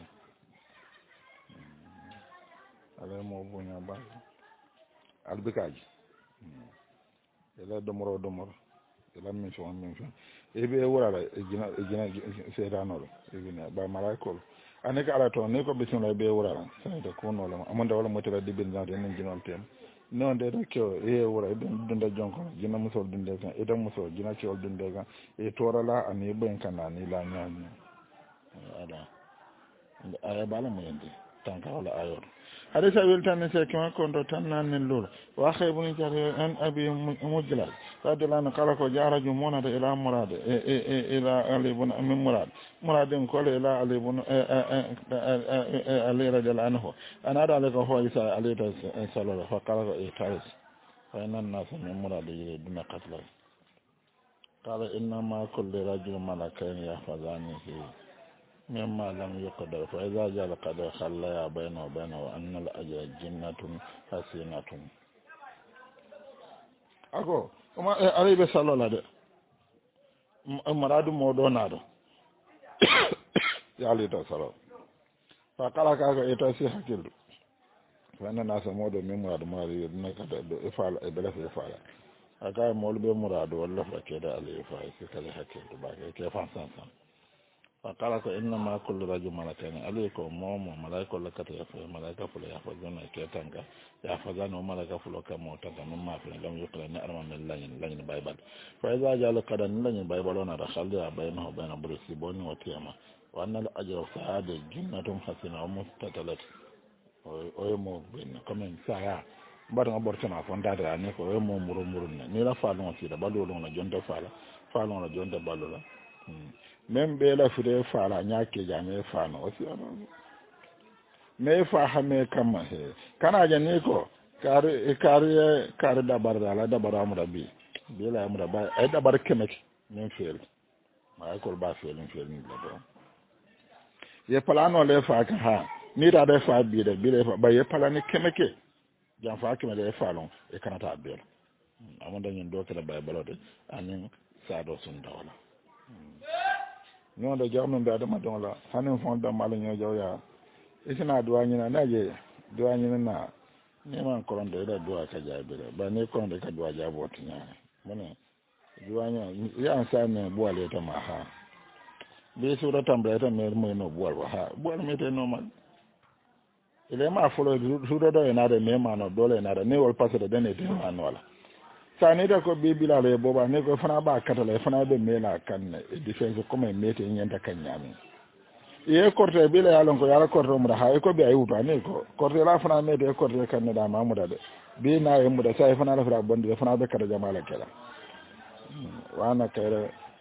ala mo bonya ba albikaji ela domoro ela min fon e be wala jina se dano e bina ba mala ko ane ka ala to ne ko bismillah be wurara sai da ko no la amon da wala motara dibin da den jinol tem non de ko e wura dun da jonko jina musol dun de kan idan musol jina ci ol dun de kan e torala ani ben kana ni la nyani ala aya bala mo yende tanka wala ayor hadisa wiltan se kema kondo tan nan nen lol wa khaybun jari an abi mujlal radiyallahu qala ko jaraju monata ila murad ila ali ibn min muradin ko ila ali ibn ali radiyallahu anhu ana da ko ho isa ali ta sallallahu fa qala ko taris fa inna nas min murad yiduna qatla qala inna ma kullu rajul malakain yahfazanihi مما لم يقدر فإذا جاء القدر خلى بينه وبينه وأن الأجر جنة حسينة أكو وما عليه بسال الله ده مراد مودونا ده يالي تسال فقال كاكا يتاسي حكيل فأنا ناس مودو من مراد يدنا كده إفعال إبلاف إفعال أكا مول بمراد والله فكذا عليه إفعال كذا حكيل باقي كيف أنسان فقال إنما كل رجل ملكين عليكم موم ملائكة لك يفعل ملائكة فلا يحفظون كيتانك يحفظون ملائكة فلا كموتك مما في لم يقل نعرم من لين بايبل فإذا جاء لقد لين بايبلون رخل بينه وبين برسيبون وتيما وأن الأجر سعادة جنة حسنة ومستطلت ويمو بين كمين سايا بعد ما برتنا فندادر عنك ويمو مرمرنا نيلا فالون سيدا بالولون جنة فالون جنة بالولا men be la fure fara nyake jame fano wasi ano me fa ha me kama he kana jani ko kare da barda la da bara mu rabbi be la mu rabba ay da bar kemek men fel ma ko ba fel ni la do ye palano le fa ka ha ni da da fa bi da ba ye palani kemeke jan fa kemele e falon e kana ta be amon da nyen do kala ba balode anin sa do sun dawala non da jamu be adama don la hanin fon da malin yo jawya isina duwa nyina naje duwa nyina na ne man koron da duwa ka jabe ba ne koron da ka duwa jabo tinya mane duwa nya ya an sa ne buwale ta ma ha be su da tambaya ta me mo no buwal wa ha buwal me te normal ile ma folo su da ina da me ma no dole ina da ne wal passe da ne te ma no wala sani da ko bibila le boba ne ko fana ba katala fana be mela kan defense ko me mete nyanta kan nyami ye korte bile yalon ko yala korte mu da ha ko be ay wuta ne ko korte la fana mete korte kan da ma mu da de bi na ye mu da sai fana la fara bondi fana be kada jamala kala wana kare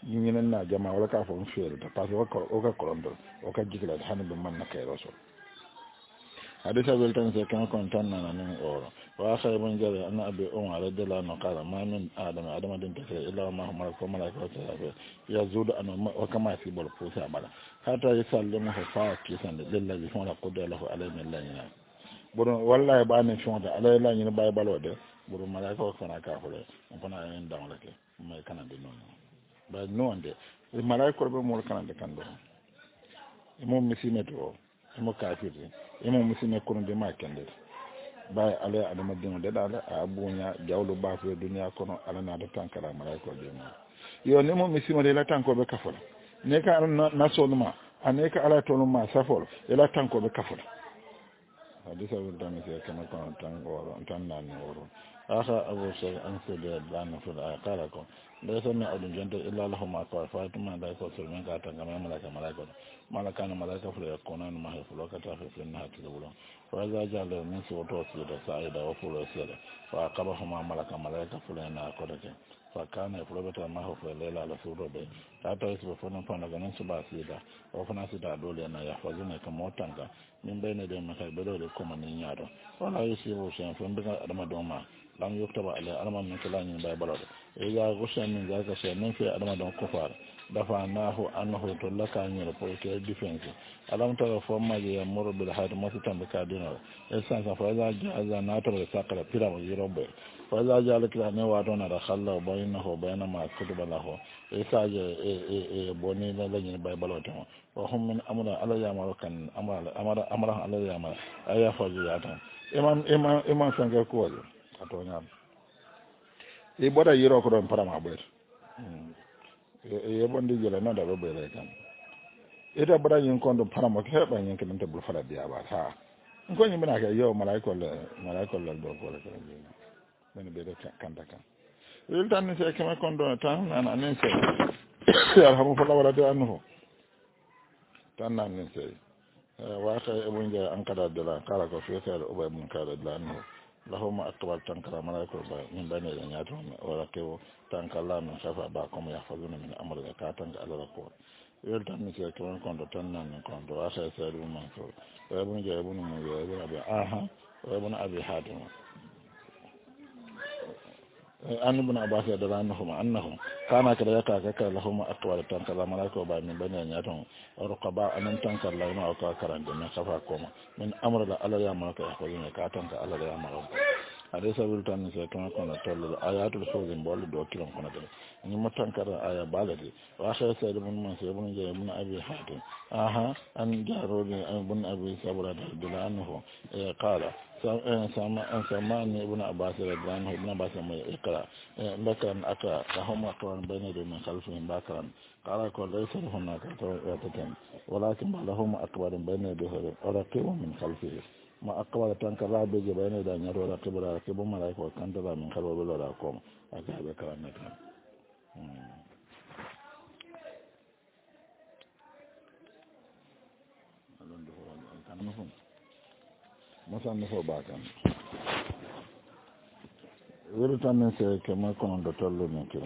ñinen na jama wala ka fo feere ta parce que o ka korondo o ka jigla hanin be man na kay roso hadisa bel tan se kan kon tan na nan oro wa khay bon jare an abi on ala de la no qala ma min adama din take illa ma hum ko malaika wa taala ya zudu an wa kama fi bol fusa bala hatta yusallimu fa kisan lillahi fa la qad lahu alayhi min lana bodo wallahi ba ne fonda alayhi la ni bay balode bodo malaika wa fana ka hole on fana en dawn lake may kanande non ba nonde malaika be mo kanande kando mo misimeto mo kafiri mo musime kono de ma kende bay ale adama dino de dala abunya jawlu ba fe dunya kono ala na da tankara malaika de mo yo ne mo misime de la tanko be kafola ne ka na soluma aneka ala toluma safol ela tanko be kafola hadisa wil tan se kama kono tanko tan nan woro aka abu sai an se de dan fil aqala ko da sanna adun janta illa lahum aqwa fatima da ko sulman ka tanga malaika malakana malaika fula yakona ma fulo kata fe fenna hatilo bulo fa za jalo min so to sida saida wa fulo sida fa qabahuma malaika fula na kodake fa kana fulo beta ma ho fula lela la suro be tata isu fona fona ganan su ba sida o fona sida dole na ya fazuna kama otanga min bayne de maka bedo de kuma ni nyaado wala yisi bo sen fon daga adama doma lam yuktaba ala alama min kalani ba balado e ya gushan min zaka sen min fi adama don kufar dafa nahu annahu tulaka ni ko ke defense alam tara forma ya murbil hayat masitan be kadino esan sa fa za jaza na to be sakala pira mo yirobe fa za jala kila ne wa don da khalla bainahu baina ma kutuba lahu esa je boni la ni bay baloto wa hum min amra ala ya marokan amara ala ya ma aya fa ya tan imam sanga ko wala ato nyam e boda yiro ko don para ma boy e bondi jela na da robe le kan ita bara yin kondo para mo ke ba yin kan ta bul fala biya ba ha ko ni mina ke yo malaiko le do ko le kan ni ben be de kan ta kan il tan ni se ke ma kondo tan nan anen se alhamu fala wala de anhu tan nan ni se wa ka e bunje an kada de la kala ko fe ka ubay mun kada de la anhu lahuma akbar tankara malaiko ba min bane da nyato wala kewo tankala min safa ba kuma ya fazuna min amr da ka tanka ala ko yel tan mi se ko kondo tan nan kondo asa sa du man so wa bun je bun mu ya ba aha wa bun abi hadim an ibn abbas da ranhum annahum kana kada yaka ka lahuma akbar tankala malaiko ba min bane nyato rqaba anan tankala ma ka karande min safa kuma min amr da ala ya malaka ya fazuna ka tanka ala ya malaka hadisa wil tan se ton kono tollu ayatul fawzin bol do kilon kono de ni mutankara aya balade wa akhir sayyid ibn mansur ibn jay ibn abi hatim aha an jarudi ibn abi sabra radhiyallahu anhu qala samani ibn abbas radhiyallahu anhu ibn abbas mai ikra lakan aka rahum aqran bayna min khalfihim bakran qala ko laysa hunaka tawatan walakin lahum akbar bayna yadayhi wa raqibun min khalfihim ma akbar tankara be je bayne da nyaro da kibra ke bo mala ko kan da min kalwa be da ko aka be kala na tan alon do kan no fo mo san no fo ba kan wero tan se ke ma ko do tollu ne kiran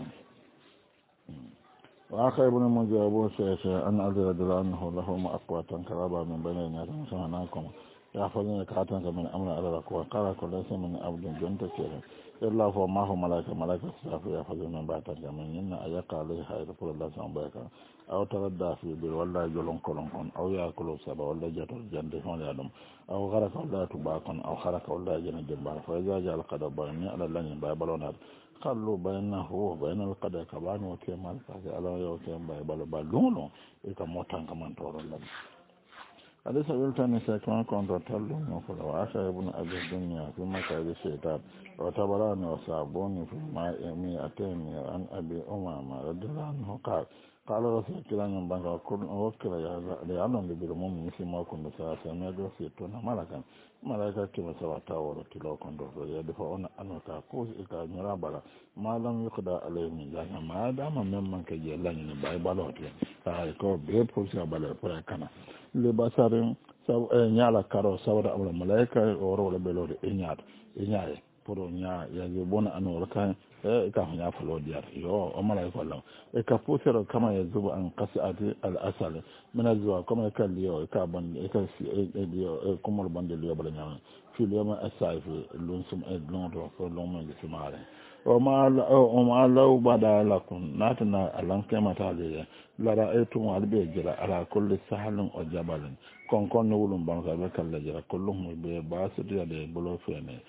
wa akhay ibn mujabu sa an azra dalanhu lahum aqwa tankara ba min bayne nyaro sana ko ya fadin ka tan ka min amra ala ko qala ko laysa min abdun jonta kire illa fa ma hu malaika safu ya fadin min ba tan ka min inna ayaka alai hayra ko Allah san baraka aw taradda fi bil wallahi jolon kolon kon aw ya ko saba walla jato jande hon ya dum aw garaka walla tuba kon aw haraka walla jana jamba fa ja al qadar bani ala lan ba balona qallu bainahu wa bainal qadar kaban wa kemal fa ala yo kem ba balolo e ka motan ka man toro lan هذا سبيل تاني سيكون كونتر تلو نفر وعشى ابن أبي الدنيا في مكان الشيطان وتبراني وصابوني في 200 عن أبي أمامة رضي الله عنه قال رسول الله من بنك وكل لأنهم بالمؤمن مثل ما كنت سأسمع دوسيتون ملكا كما سوى تاور تلو كنتر يدفعون أنه تاكوز إكا نرابلا ما لم يقضى عليه من ذلك ما دام ممن كجيلاني بايبالوتي فهيكو بيبوسي بالي فريكنا libasarin nyala karo sawda amla malaika o rowle belode e nyaade pour nya ya bona an wala kan كافنيا فلو ديار يو أملا يقول لهم كابوثر كما يذوب عن قصعة الأصل من الزوا كما يكاليو كابن يكاليو كمل بند اليو بلنيا في اليوم السائف لونسم لون لون من السمارة وما لو بدا لكم ناتنا ألان كما تعالي لرأيتم البيجرة على كل سهل وجبل كون نقولون بانك بكالجرة كلهم بباسط يدي بلوفيني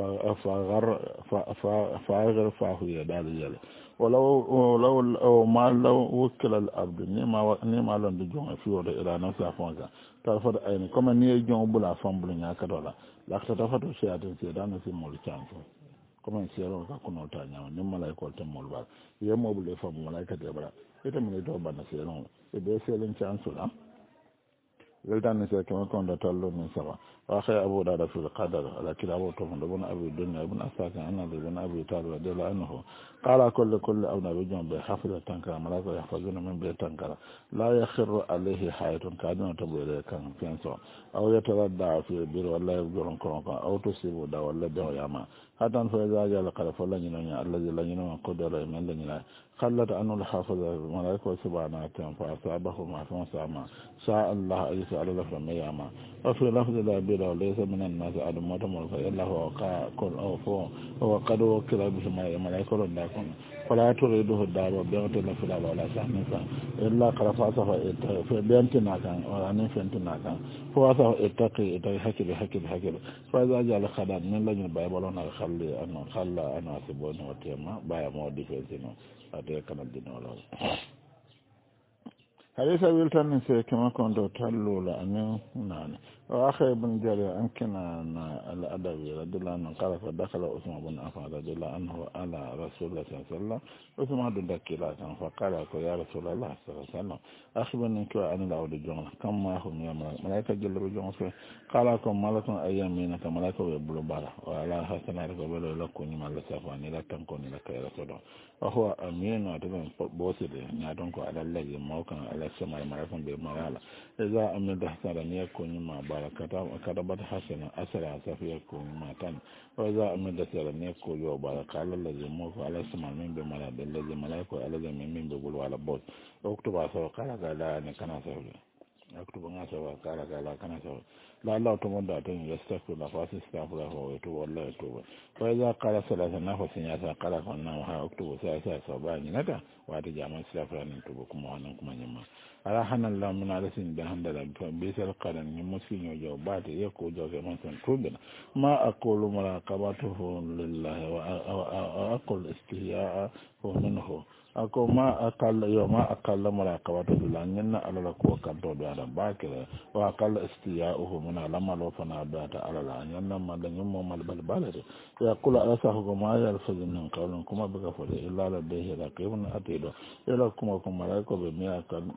فاغر فاه يدال يلي ولو ما لو وكل الأرض نما لون دي جون فيور إلى نفسها فونسا تفر أين كما ني جون بلا فامبل نياك دولا لاكتا تفتو سياتن سيدان في مولي چانسو كما سيرون كاكونو تانيا نما لا يقول تمول بار يمو بلي فام ملايكة دبرا يتمني دوبانا سيرون يبي سيرين چانسو لا لذلك كما كنت تقول من سوا وأخي أبو داود في القدر لكن أبو تومن ابن أبي الدنيا ابن أساك أنا ابن أبي طالب رضي الله عنه قال كل أبن أبي جنب بحفظ تنكر ملاك يحفظون من بيت تنكر لا يخر عليه حياة كادنا تبوي كان فينسو أو يتردع في البر ولا يبدون كونك أو تصيب دا ولا دا ياما حتى فإذا جاء لقد فلان ينوي الذي لا ينوي قدر من لنا خلت أنه الحافظ الملائكة سبحانه وتعالى فأصابه ما فنسامى شاء الله أن يسأل له فما ياما وفي لفظ لا بير وليس من الناس أدم وتمر إلا هو قد وكل بما الملائكة لكم فلا تريده الدار وبيغت الفلا ولا سحنسا إلا قرفاته في بينتنا كان ولا نفنتنا كان فواسه اتقي حكي فإذا جاء الخدام من لجن بايبولون خلي أنا أسيبوني وتيما بايا مودي فيسينو أتيكنا الدين ولا حديث أبيلتان كما كنت تحلو لأنه نعني وآخر بن جاري أمكن أن الأدبي رضي الله عنه قال فدخل عثمان بن عفان رضي الله عنه على رسول الله صلى الله عليه وسلم عثمان دكي لكن فقال يا رسول الله صلى الله عليه وسلم أخبرني كوا عن العود الجنة كم ما هم يا ملائكة جل بجنة قال لكم ملك أيامينك ملائكة يبلو بارا وعلى حسن عرف بلو لكم ما لسافاني لا تنكوني لك يا رسول الله وهو أمين وعدنا بوسد نعدنكم على الذي موكا على السماء ملائكة بمرالا إذا أمين دحسن يكون ما كتبت حسنة أسرع سفيكم ما تن وإذا أمد سيرا يكو يوبا قال الذي موف على السماء من بمراد الذي ملايكو الذي من بقول على بوت اكتب أسوى قال لا أنا كان سوى اكتب أسوى قال لا كان سوى لا الله تمد أتين يستغفر الله فاستغفره ويتوب الله يتوب وإذا قال ثلاثة نفس يسا قال فأنها اكتب ثلاثة صباني نتا واتجا من استغفر أن يتوبكم وأنكم أنما ala hanan la min ala sin da handala bi sal qadan ni muskin yo jaw baate yeko jaw ke man san tubina ma aqulu muraqabatuhu lillahi wa aqul istihya'a minhu ako ma aqalla muraqabatuhu lillahi nanna ala ko kaddo do ada bakira wa aqalla istihyaa'uhu min alama lo fana data ala la nanna ma da nyum mal bal balade ya qula asahu ma yalfazu min qawlin kuma bika fa illa la bihi raqibun atido ila kuma malaiko be miya kan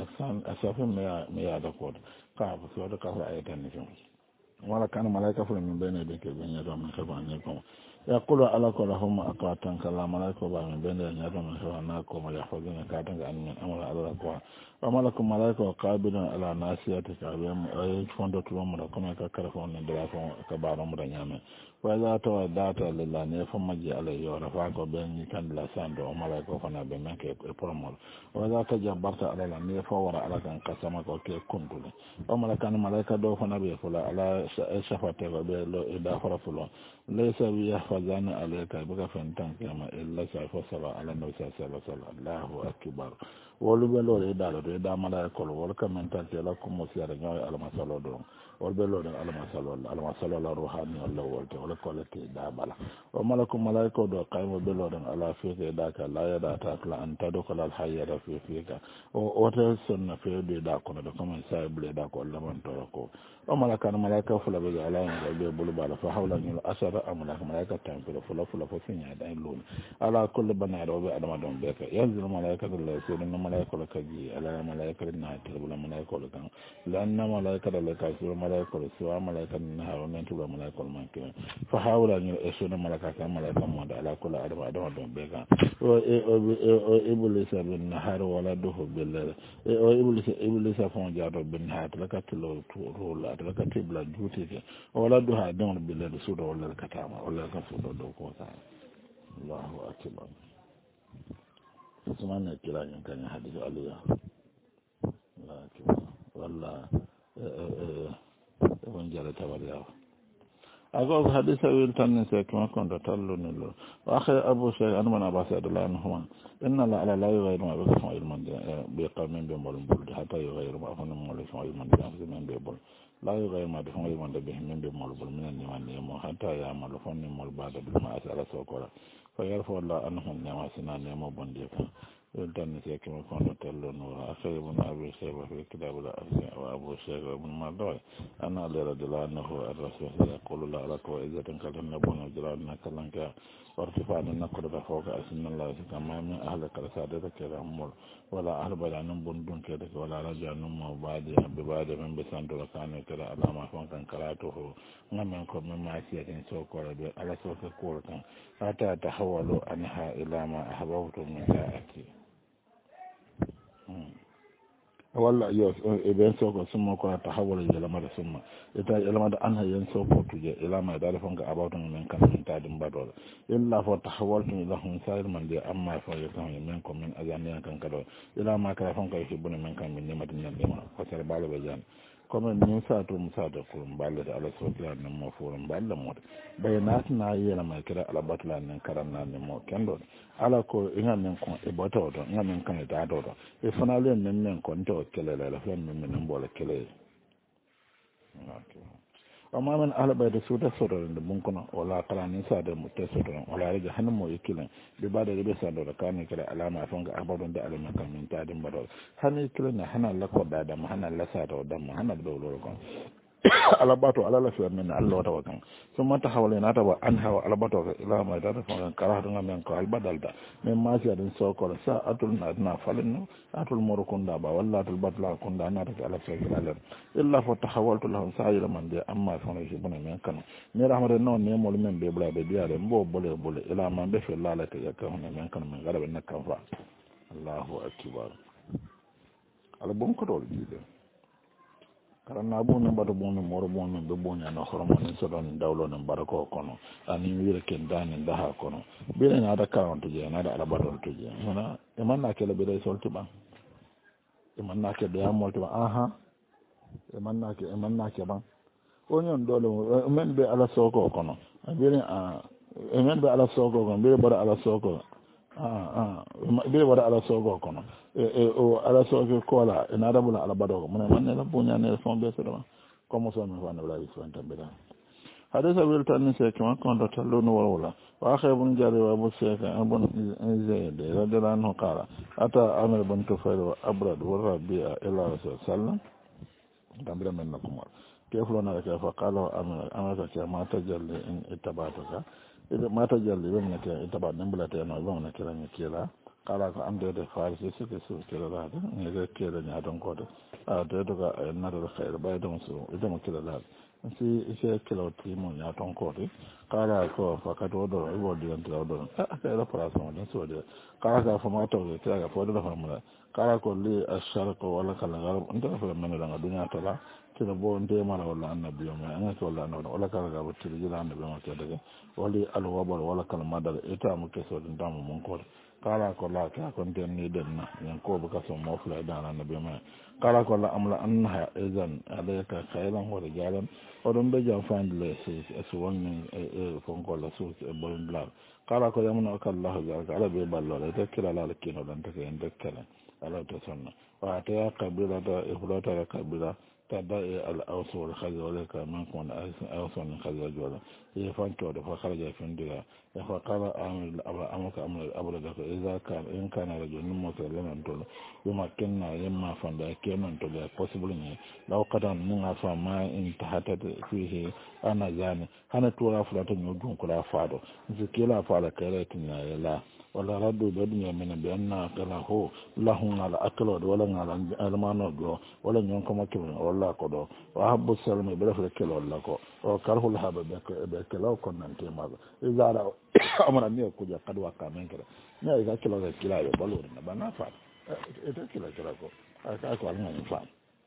asafin me ya da kod ka fa so da ka fa ayatan ne wala kan malaika fu min bene de ke benya do min khaba ne ko yaqulu ala lahum aqatan kala malaika ba min bene ne do min khaba na ko ma yahfazuna ka tan an min amala ala ko wa malakum malaika qabilun ala nasiyati ta'biyam ay fondo to mo ko ma ka kala fon ne da fon ka ba mo da nyame wa za ta data lillahi ne fa maji ala yo rafa ko ben kan la sando malaika ko na be men ke promol wa za ta jabarta ala ne fa wara ala kan kasama ko ke kundule wa malaika do fa na be fula ala shafate ko be lo ida farafulo laysa bi yahfazana alayka bika fantan kama illa safasala ala nabi sallallahu alaihi Allahu akbar wolu be lo ida lo ida malaika ko wol kamenta la ko mo siara nyaw ala masalo do wol be lo ala masalo la ruhani Allah wol to wala ko lati da bala wa malakum malaika do qaymo be lo ala fi da ka la ya da ta kala an tadu kala al hayya fi fika o ta sunna fi be da ko do kuma sai ble da ko laman to ko o malaka fula be ala en be bulu bala fa hawla ni asara malaka tan fula fo sinya da lon ala kulli bana do be adama don be ka yanzu malaka da sai dan malaka la kaji ala malaka na tilbula malaka la kan lanna malaka da ka sai malaka sai malaka na haruna tilbula malaka man ke fa hawla ni esuna malaka kan malaka mo da ala kulli adama don be ka o iblis bin nahar wala duhu bil o iblis fa jado bin nahar la ka tilo rola daga tibla duty ke wala duha don billa da su da wala katama wala ka fudo do ko sa Allahu akbar Usman kira yang kan hadis aliyah walla jara tawalla أقول حديث أول تنسى كما كنت تلون له وأخي أبو شيخ أنا من أبا سعد الله عنهما إن الله لا يغير ما بكم علما بقوم بمول بول حتى يغير ما هم مولكم علما بأنفسهم بمول لا يغير ما بكم علما بهم بمول بول من النعم يوم حتى يعمل فن مول بعد بالمعاصي على سوكرا فيرفع الله عنهم نعمسنا نعم بنديك التنسى كما كنت تلون وأخي ابن أبي شيخ في كتاب الأفساء وأبو شيخ ابن مردوي أنا رضي الله عنه الرسول يقول الله لك وإذا تنكلم نبونا جلالنا كلنك وارتفاع النقر فوق أسن الله كما من أهلك رسالتك رحمه ولا أهل بلان بندون كذلك ولا رجع نمو ببعد من بسانت لكان كذا على ما فانكن كراته نمنكم من معسية سوكورا على سوك كورتا حتى تحولوا عنها إلى ما أحببتم من ساعتي walla yo ben soko summa ko ta hawala ila mada summa ita ila mada anha yen soko tuje ila ma da fon ga about men kan ta dum badol illa fa tahawaltu ila hum sa'ir man di amma fa yakan men ko men azan kan kado ila ma ka fon ga hibuna men kan min nimatin nan dema fa sar balo be jan comme min sa'atu musada ko balle da ala sokla nan mo furan balle mo bayinat na yela ma kira ala batla nan karam nan mo kendo ala ko ina men ko e boto do ina men kan da do e fanale men ko nto kele la fen men mbola kele amma man ala bayda suda sodo de bun kono wala kala ni sa de mutte sodo wala rega hanan mo yikilen be bada be sa do kan kala alama fon ga abadon da alama kan min ta din badol hanan yikilen na hanan la ko da hanan la sa do dam hanan do lo ko alabato alala fi men Allah wata wakan sun mata hawale na ta ba an hawa alabato ila ma da ta fara karatu ngamen ko albadalda men ma ci adin soko sa atul na falin atul morukunda ba walla atul batla kunda na ta ala fi kala illa fa tahawaltu lahum sa'ira man de amma fa ne buna men kan ne rahmare non ne mol men be bla be biare mbo bole ila man be fi lalata ya kan men kan men garabe nakkan fa Allahu akbar ala bon ko dol jide karena abu ne bado bon moro bon be bon ya no hormo ne so don dawlo ne barako kono ani wire ken dani daha kono be na da karanto je na da alabado to je mana e man na kele be dai solti ba e man na ke be amol to aha e man na ke ban onyon dole men be ala soko kono be e men be ala soko kono be bara ala soko be bara ala soko kono o ala soko kola ina rabula ala bado mun man ne bunya ne fon be so dama comme so me fa ne wala so tan be da hada sa wel tan se kama kon do tallo no wala wa khaybun jari wa bu seka abun zayd radiyallahu qala ata amir bin tufayl wa abrad wa rabi'a ila rasul sallam tambira men nakum keflo na ka fa qala amir ka ma tajalli in itabatuka ma tajalli ben na ta itabat nan bulata no ben na kira ni kila kala ko amde de farisi suke su kira da ne ga kira ni adon ko da to ga na da khair ba don su idan kira da si ise kilo timo ya ton ko de kala ko fa ka do do wo di an do ka da fara so da so de kala ka fa ma to de kira ga fo da fa mala kala ko li asharqo wala kala garab anta fa men da dunya to la kira bo nde mara wala annabi yo ma an ko wala kala ga bo tiri da annabi ma ke daga wali al wabar wala kala madal ita mu ke so dum damu mon ko kala ko la ka kon den ni den na yan ko buka so mo fla da annabi ma kala ko la amla anha izan alayka khayran wa rijalan odon be jam fandle so wonni fon ko la so bon bla kala ko yamna ko Allah jaraka ala be ballo la tekila la kino dan take en dekkala ala to sonna wa ta qabila da iflata qabila تبعي الأوس والخزي ولك منكم الأوس والخزي ولا يفانتوا فخرج في الدنيا فقال أمر أمك أمر أبردك إذا كان إن كان رجل نموت لنا نقول يمكننا يما فند كنا نقول possible لو قدر نعرف ما انتهت فيه أنا زاني أنا تورا فلات نجوم كلا فادو زكيلا فالا كريتنا لا ولا ردوا بدنيا من بأن قاله لهم على أكل ولا على المانو ولا ينكم كم ولا كذا وأحب السلام بلا فكلا ولا كو وكره الحب بكلا وكنا نتيما إذا رأوا أمر أني أكوجا قد وقع من كذا نيا إذا كلا كلا يبلورنا بنافع إذا كلا كو أكو علينا نفع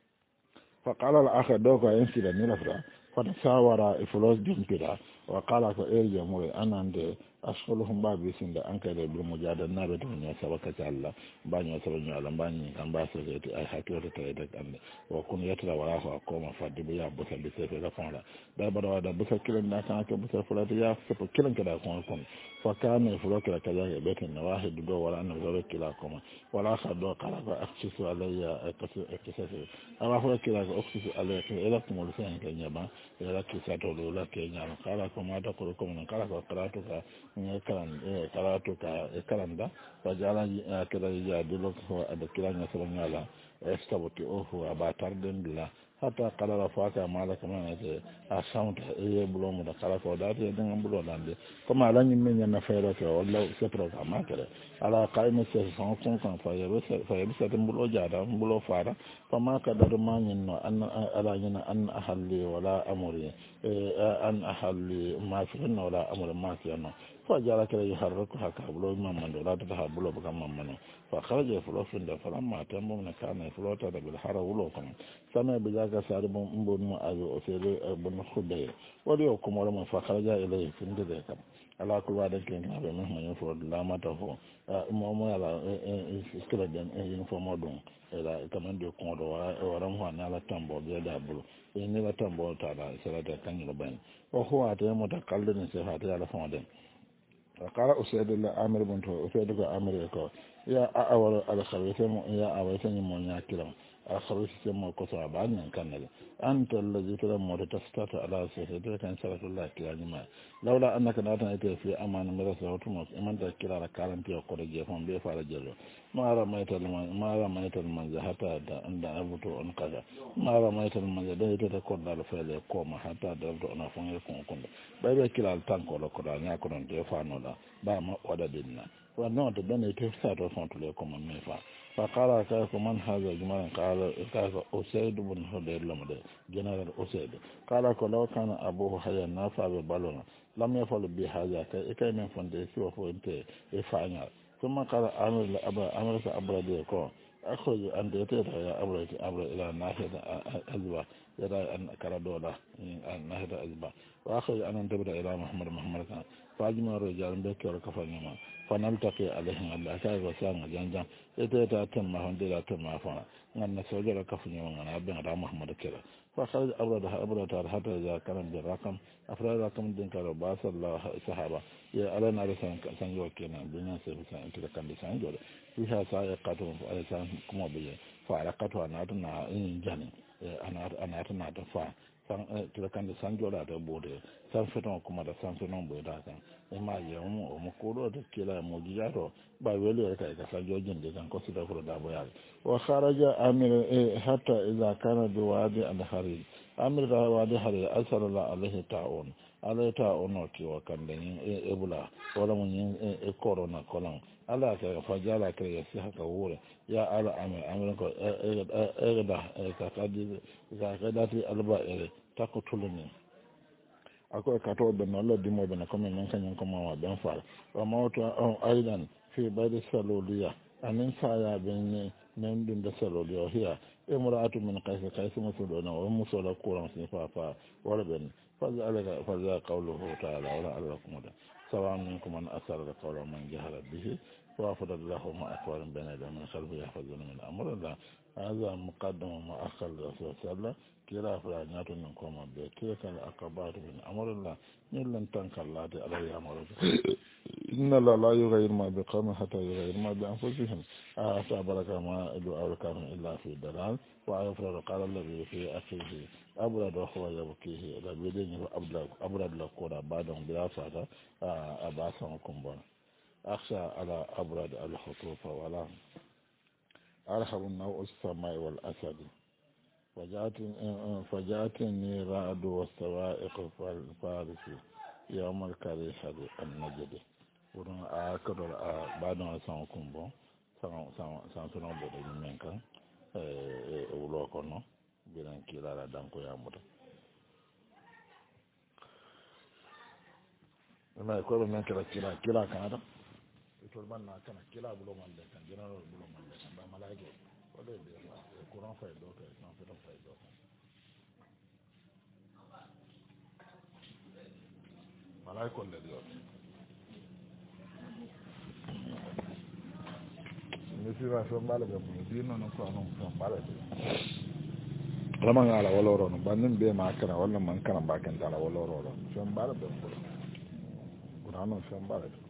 فقال الآخر دوكا ينسي نلفرا فتساورا إفلوس جنكرا وقال فإرجع مولي أنا عند asfaluhum ba bi sin da an kai da bil mujadal na be tun ya sabaka ta Allah ba ni wasa ban Allah ba ni kan ba su da ai hakki wata ta da kan wa kun ya tara wala fa ko ma fa dibi ya busa bi sai da fara da bara da busa kiran na kan ka busa fara ya fa kiran ka da kon fa kana fulo ka kaza ya betin na wahid do wala an zo kila kuma wala sa do kala ba aksisu alayya aksasu ala fa kila ka aksisu alayya ila kuma sai kan ya ba ila kisa to do la ke nya kala kuma da ko kuma kala ka karatu ka karatu ka karanda fa jala kala ya dilo ko da kila nya sabon ala estaboti ofu abatar den bila hata kala la faka mala kama ne a sound e bulo mu da kala ko da te den bulo lande kuma ala nyi men na fayra ko walla se programme kare ala qaima se son kon kan fa ya bisa den bulo jada bulo fara fa ma ka da ma nyin no an ala nyina an ahalli wala amri an ahalli ma fi no wala amri ma fi no fa jara kare harruku haka bulo mamman do la ta bulo ba mamman fa kharaja fulofin da falamma tambo na kana fulota da bil hara wulo kan sama bi zaka sare bon mbon mu azo o sele bon khudde wadi o kuma ma fa kharaja ilay fin da kam ala ko wa da ken ha be ma nyo fo la mata fo mo mo ala iskira den uniform don ela kamande ko do wa ran wa na la tambo be da bulo ni la tambo ta da sala da kan yo ban o huwa ta mo ta kallin se ha ta ala fo den قال أسيد الله عامر بنت أسيد عامر يكو يا أول على خريطة يا أول سنة من يأكلهم خريطة ما كتب بعدنا كان أنت الذي تلم وتستطيع على سيدك كان سلف الله كلام ما لولا أنك لا تأتي في أمان مرسل وتموت إمان تكلا على كلام تيو قرية فهم بيفعل جلو ما رميت المنزل حتى عند أبوتو أنقذ ما رميت المنزل ده تتكون على فعل كوما حتى أبوتو أنفون يكون كنت بيبقى كلا التانكو لقرآن يكون تيفانو لا ba ma wadadinna wannan da bane ta sa ta son tule kuma mai fa qala ka ko man haza jumalan qala ka usayd ibn hudayr lamade general usayd qala ko law kana abu hayyan nafa be balona lam yafal bi haza kai men fonde si wa fonte e fanya kuma qala amir la aba amir sa abra de ko akhruj an de ta ya abra ila nahida azwa yada an kara dola an nahida azba wa akhruj an tabda ila muhammad kan fajima rojarin be kero kafa nyama fanal take alaihin Allah kai go sanga janjan ita ta tamma honde da tamma fa nganna sojara kafa nyama ngana ben da Muhammad kira fa kharaj abrada ta hata ya karam bi rakam afra rakam din karo ba sallallahu sahaba ya alana da san yo kenan dunya sai bisa ita kan da san jore fi ha sa ya qatu fa san kuma biye fa rakatu ana tana in jani ana tana ta fa san kan da san jora da bode san fiton kuma da san fiton bai da kan ma ya mu ko da kila mu jaro ba wele ka ka san jojin da kan ko su da furo da boya wa kharaja amir hatta idza kana bi wadi al harid amir da wadi harid asalla alaihi ta'un alaihi ta'un ti wa kan da ebula wala mun yin corona kolan ala ka fajala ka ya si haka wure ya ala amir ko da ka kadi ka kadati alba takutuluni akwai kato da nallo dimo bana kuma nan kan yan kuma wa dan fara wa mawta aidan fi badi saloliya anin sa ya bin nan din da saloliya hiya imra'atu min qais musudona wa musula quran sin fa wala ben fa za qawluhu ta'ala wala allakum da sawa minkum man asara qawla man jahara bihi wa fadallahu ma aqwalan bayna min khalfi yahfazuna min amrillah هذا مقدم ومؤخر للرسول صلى الله عليه وسلم كلا فلانيات منكم بتلك العقبات من أمر الله لن تنكر الله عليه أمر إن الله لا يغير ما بقوم حتى يغير ما بأنفسهم أعتبرك ما دعاء كانوا إلا في دلال وأغفر قال الذي في أخيه أبرد وهو يبكيه لبيدين أبرد لقولا بعدهم بلا فاتا أباسهم بنا أخشى على أبرد الخطوف ولا أرحب النوع السماء والأسد فجاءتني رعد والسوائق الفارس يوم الكريحة النجد ورن آكد بعد ما سانكم بون سانسنا بودي منك ولوكونو بيران كيلا لا دانكو يا مودا ما يقول من كلا كان tolban na kana kila bulo man da kan general bulo man da kan ba malaike wala da Quran fa do ka san fa do fa do malaiko le do sira so mbala be mo dino no ko non so mbala de lama ngala wala ro no banin be ma kana wala man kana ba kan dala wala ro so mbala be mo qur'ano so mbala de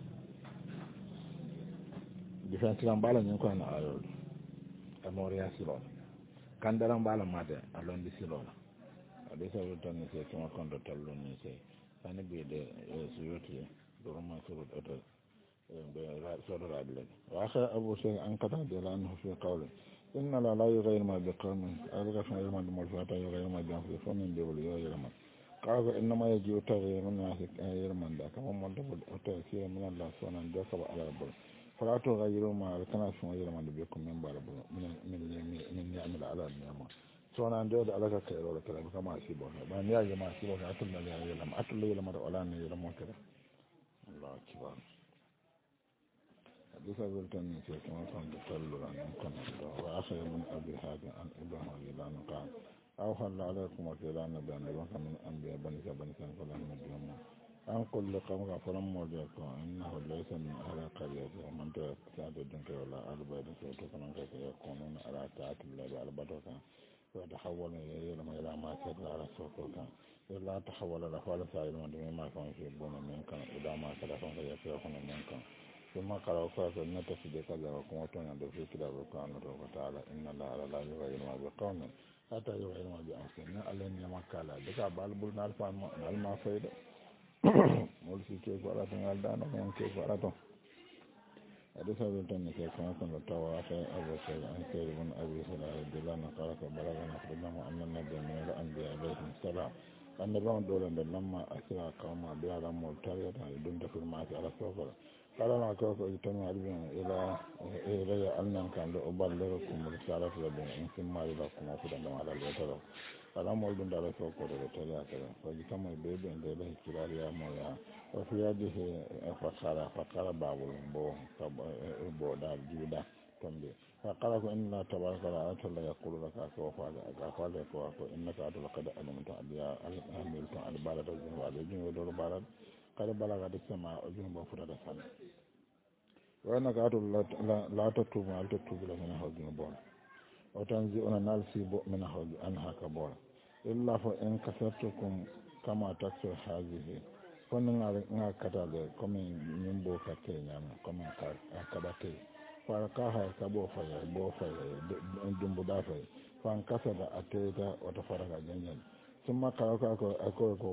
different lan mbala nyen ko na ayo amoria silo kandara mbala mate alon di silo ade sa tan ni se ko kon do tallo ni se tan be de suyoti do ma so do صدر عبلك وآخر أبو سيد أن قطع دلانه في قوله إن لا يغير ما بقوم ألغى فما يرمى بمرفوعة يغير ما بأنفسه فمن دول يرمى قال إنما يجي تغيير من الناس يرمى ذاك ومن دول تأثير من الله سبحانه ذاك على ربه فلا تغيروا ما كان فما يرمى بكم من بارب من يعمل على النعمة سواء عن دول على كير ولا كلام كما أسيبه بان يا جماعة أسيبه أتلنا يرمى أتلنا يرمى ولا يرمى كذا الله أكبر بسبب التنمية كما كان تطلع عن كندا وآخر من أبي هذا عن إبراهيم إلى قال أوحى عليكم وكيلان بأن لكم من أنبياء بني سان فلهم نبيهم أن كل قوم فلم وجدكم إنه ليس من أهل قرية ومن تساعد الدنك ولا أهل بيت سوتكم كيف يكونون على طاعة الله على بدرك ويتحول إلى ما سيد على سوتك إلا تحول الأخوال سائر من ما كان يحبون منكم إذا ما سلفهم فيفرحون منكم ثم قالوا فاصل نتفيد كذا وكمتون عند في كتاب القرآن وتعالى إن الله لا يغير ما بقوم حتى يغير ما بأنفسهم ألين يما كالا دكا بالبول نالفان ما فايدة مولسي كيف ولا تنال دانا من كيف ولا تن هذا سبب تنسى كما كان التواصل أبو سيد عن سيد بن أبي هلال دلانا قال فبلغنا خدمه أن النبي من الأنبياء عليهم السلام النبي دولا لما أسرى قوم بهذا ملترية يدون في المعاصي على السفر قال ما كوف اجتمع إلى أن كان أبلغكم رسالة ربنا إن ثم إلىكم وفدنا على الوتر قال مولد على سوق الوتر فاجتمع بيبي عند له كلال يا مويا وفي يده فقال باب بو دار جودا تنبي فقال إن الله تبارك وتعالى يقول لك أقوال إنك أتلقى ألمت أملت على البلد والجن ودور البلد قد بلغت السماء وجنوب فرد السماء وأنك لا تتوب ولا تتوب لمن هذه بول وتنزئون نالسي من أنها كبول إلا فإن كسرتكم كما تكسر هذه فننا كتاب كم ينبو كتير كم كبتي فالكاها كبو في جنب دافع فانكسر أتيتا وتفرق جنجل ثم قالوا أكوكو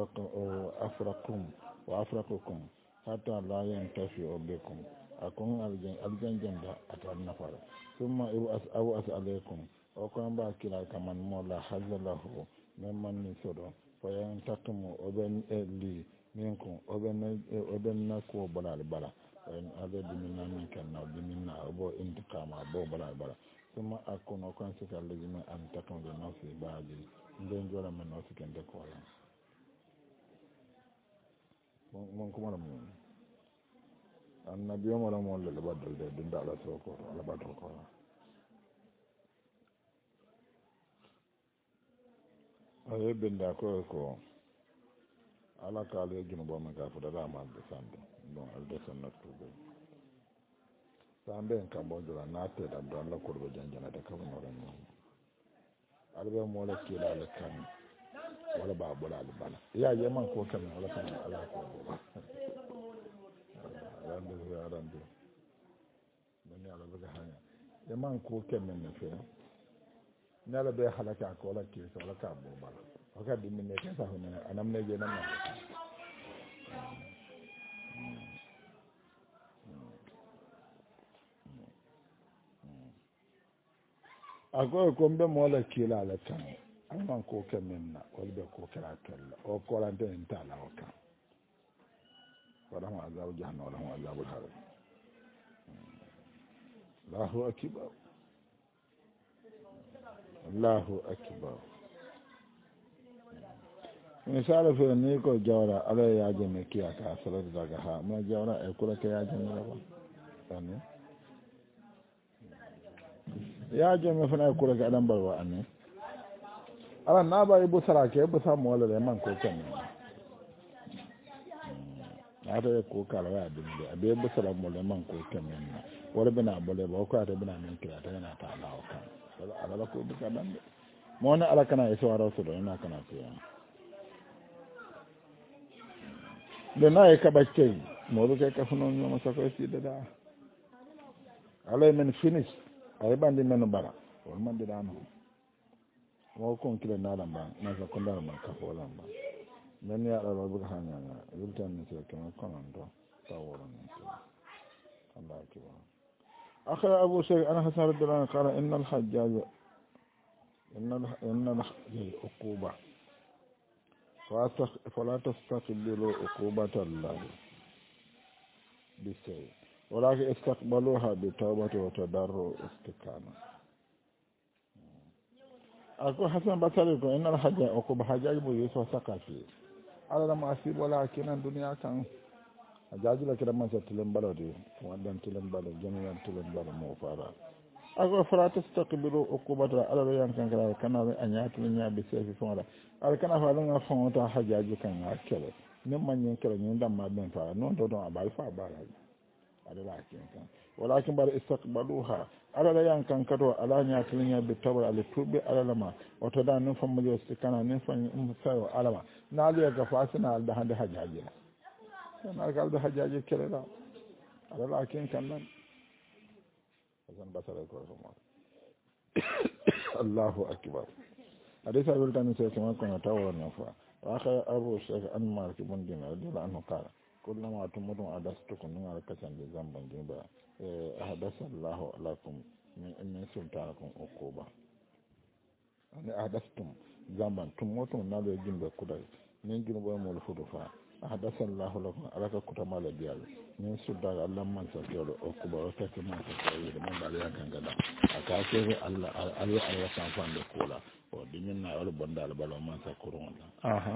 وأفرقكم حتى لا ينتفع بكم أكون الجنجن أتى النفر ثم أبعث عليكم وكان باكلا كمن مولا حز له ممن نسره فينتقم أبن لي منكم أبن نكو بلا البلا وإن أبد منا منك النوب منا أبو انتقام أبو بلا البلا ثم أكون وكان سكا الذين أنتقم لنفسي بعدي nden jora men no sikende ko wala mon ko mala mon annabi mo la mo le badal de dinda la so ko la badal ko ay binda ko ala ka le gino bo ma ka fu da ma de sande don al de sanna to be sambe kan bo jora na te da don la ko be janjana de ka mo ran no albe mo la kila la kan wala ba bola al bala ya je man ko kan wala kan ala ko ba rande dan ya la ga hanya je man ko kan men ne fe na la be halaka ko la ke so la ka bo ba o ka di min ne ka sa ne anam ne je nan na ago ko mbe mo la kila la kan alman ko kemen na walbe ko kira tolla o ko la den ta la o kan wala ma azabu jahannam wala ma azabu har Allahu akbar Allahu akbar misali fe ni ko jawra ala ya je me kiya ka salat daga ha ma jawra e kula ke ya je ne ba tani ya je me fana kula ga dan barwa anne ala na ba ibu sarake ibu samu wala da man ko kenan ata ko kala ya dum de abe bu sala mo le man ko kemen na wala bina bole ba ko ata bina men kira ta na ta lawo kan wala ala ko bu ka dan mo na ala kana iso ara so do na kana fiya de na e ka bacce mo do ke ka funo no ma sa ko si da ala men finish ay bandi men bara wal man de dano mo kon kila na lamba na sa ko ndar ma ka ko lamba men ya ala bu ka hanya na yultan ni se kan ko non do taworo ni Allah kiwa akhra abu shay ana hasan radhiyallahu qala inna al hajjaj inna al uquba فلا تستقبلوا عقوبة الله بشيء ولكن استقبلوها بتوبة وتضرع واستكانة. أقول حسن بصري إن الحج عقوبة حجاج بيسوع سقفي على لما أسيب ولكن الدنيا كان حجاج لك لما ستلم بلدي وأن تلم بلد جميع تلم بلد موفارا. أقول فلا تستقبلوا عقوبة على ريان كان أن يأتي بسيف فولا على كان فعلنا فوتا حجاج كان أكله نمان ينكر يندم ما بين فعل نون تدون أبالي فعل ولكن بعد استقبلوها على ريان كان كتو على يأتي بالتوبة على توبة على لما وتدان نفهم مجلس كان نفهم مساو على ما نالي كفاسنا على ده حجاج نالك على ده حجاج كله على لكن كان حسن بصري الله أكبر. حديث أبي الكامل سيكون كنا تاور نفا. وآخر أبو الشيخ أن مالك بن دينار رضي الله عنه قال كلما أتمتم أحدثتكم من الكسن لذنب جنبا أحدث الله لكم من سلطانكم عقوبة. أن أحدثتم ذنبا تموتم نالي جنبا كدر من جنبا مولفدفا أحدث الله لكم ألك كتما لديال من سلطان الله من سلطان عقوبة وكتما سلطان من باليان كان قدام أكاسيه الله سانفان لكولا وديننا أول بندال بلو ما سكرون أها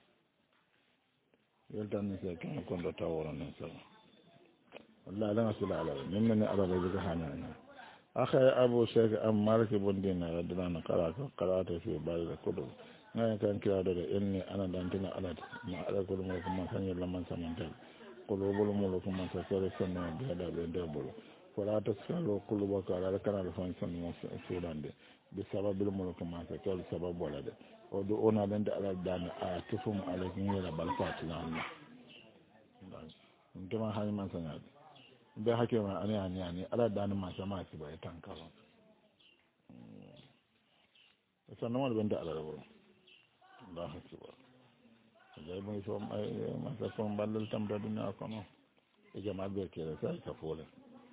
يلتان نسي كان كنت تاورا نسي والله لا نسل على ممن أرى بذلك حنانا أخي أبو شيخ أم مالك بن دينار رضي الله عنه قرأت في بعض الكتب كان كلا دولة إني أنا دانتنا ألد ما على كل ملك ما سنجر لمن سمنتل قلوب الملك ما سكر سنة بهذا بندبول فلا تسكروا قلوبك على كنا لفن سنة سودان دي بسبب الملك ما سكر سبب ولد ودعونا لند على الدان أتفهم عليك نيلا بالفات لنا انتما هاي من سنة ده حكيما أنا على الدان ما سمعت بأي تنكرون سنوات بند على الأول الله أكبر. جاي بني سوم ما سوم بالل تام بدنا كنا إجماع بيركيل ساي كفولة.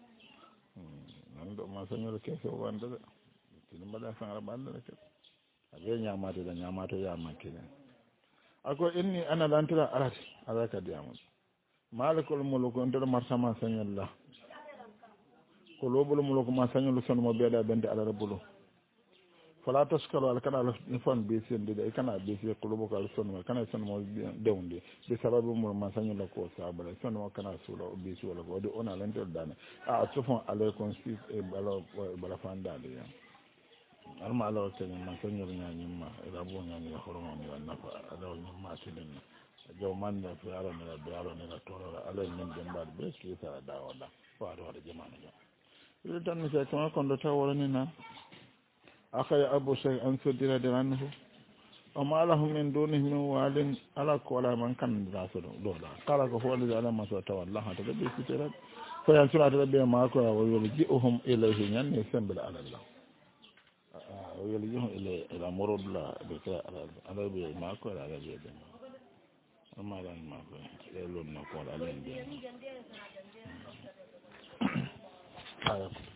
نحن ما سنجر كيس هو عندنا. تنم بدأ سنجر بالل لك. أبي نعمات إذا نعمات يا مكينة. أقول إني أنا لانتلا على كديامون. مالك الملوك أنتلا مرسما سنجر الله. قلوب الملوك ما سنجر لسنا مبيدا بند على ربولو. فلا تشكروا على كنا نفهم بيسين دي كنا بيسين قلوبك على السنة كنا السنة دون دي بسبب ما سنجي لك وسابلا السنة كنا سولا بيسي ولا ودي أنا لنتر دانا أعطفهم عليكم سيف بلا فاندا دي أرمى على وكذا ما سنجي لنا نما إلابون يعني يخرمون والنفع على نما سلنا جو من في على نلا بيالو نلا تورا على من جنبال بيس كيسا داولا فارو على جمانا جا إذا تنسى كما كنت تاورننا أخي أبو شيء أنسو دينا دينه وما له من دونه من والين على كل من كان راسل دولا قال هو الذي على ما سوى الله تدبي كتير فينسون تدبي ما كوا ويلجئهم إليه يعني سنبل على الله ويلجئهم إلى مرود لا بكرة على بي ما كوا على بي دين وما لان ما كوا يلون نقول على بي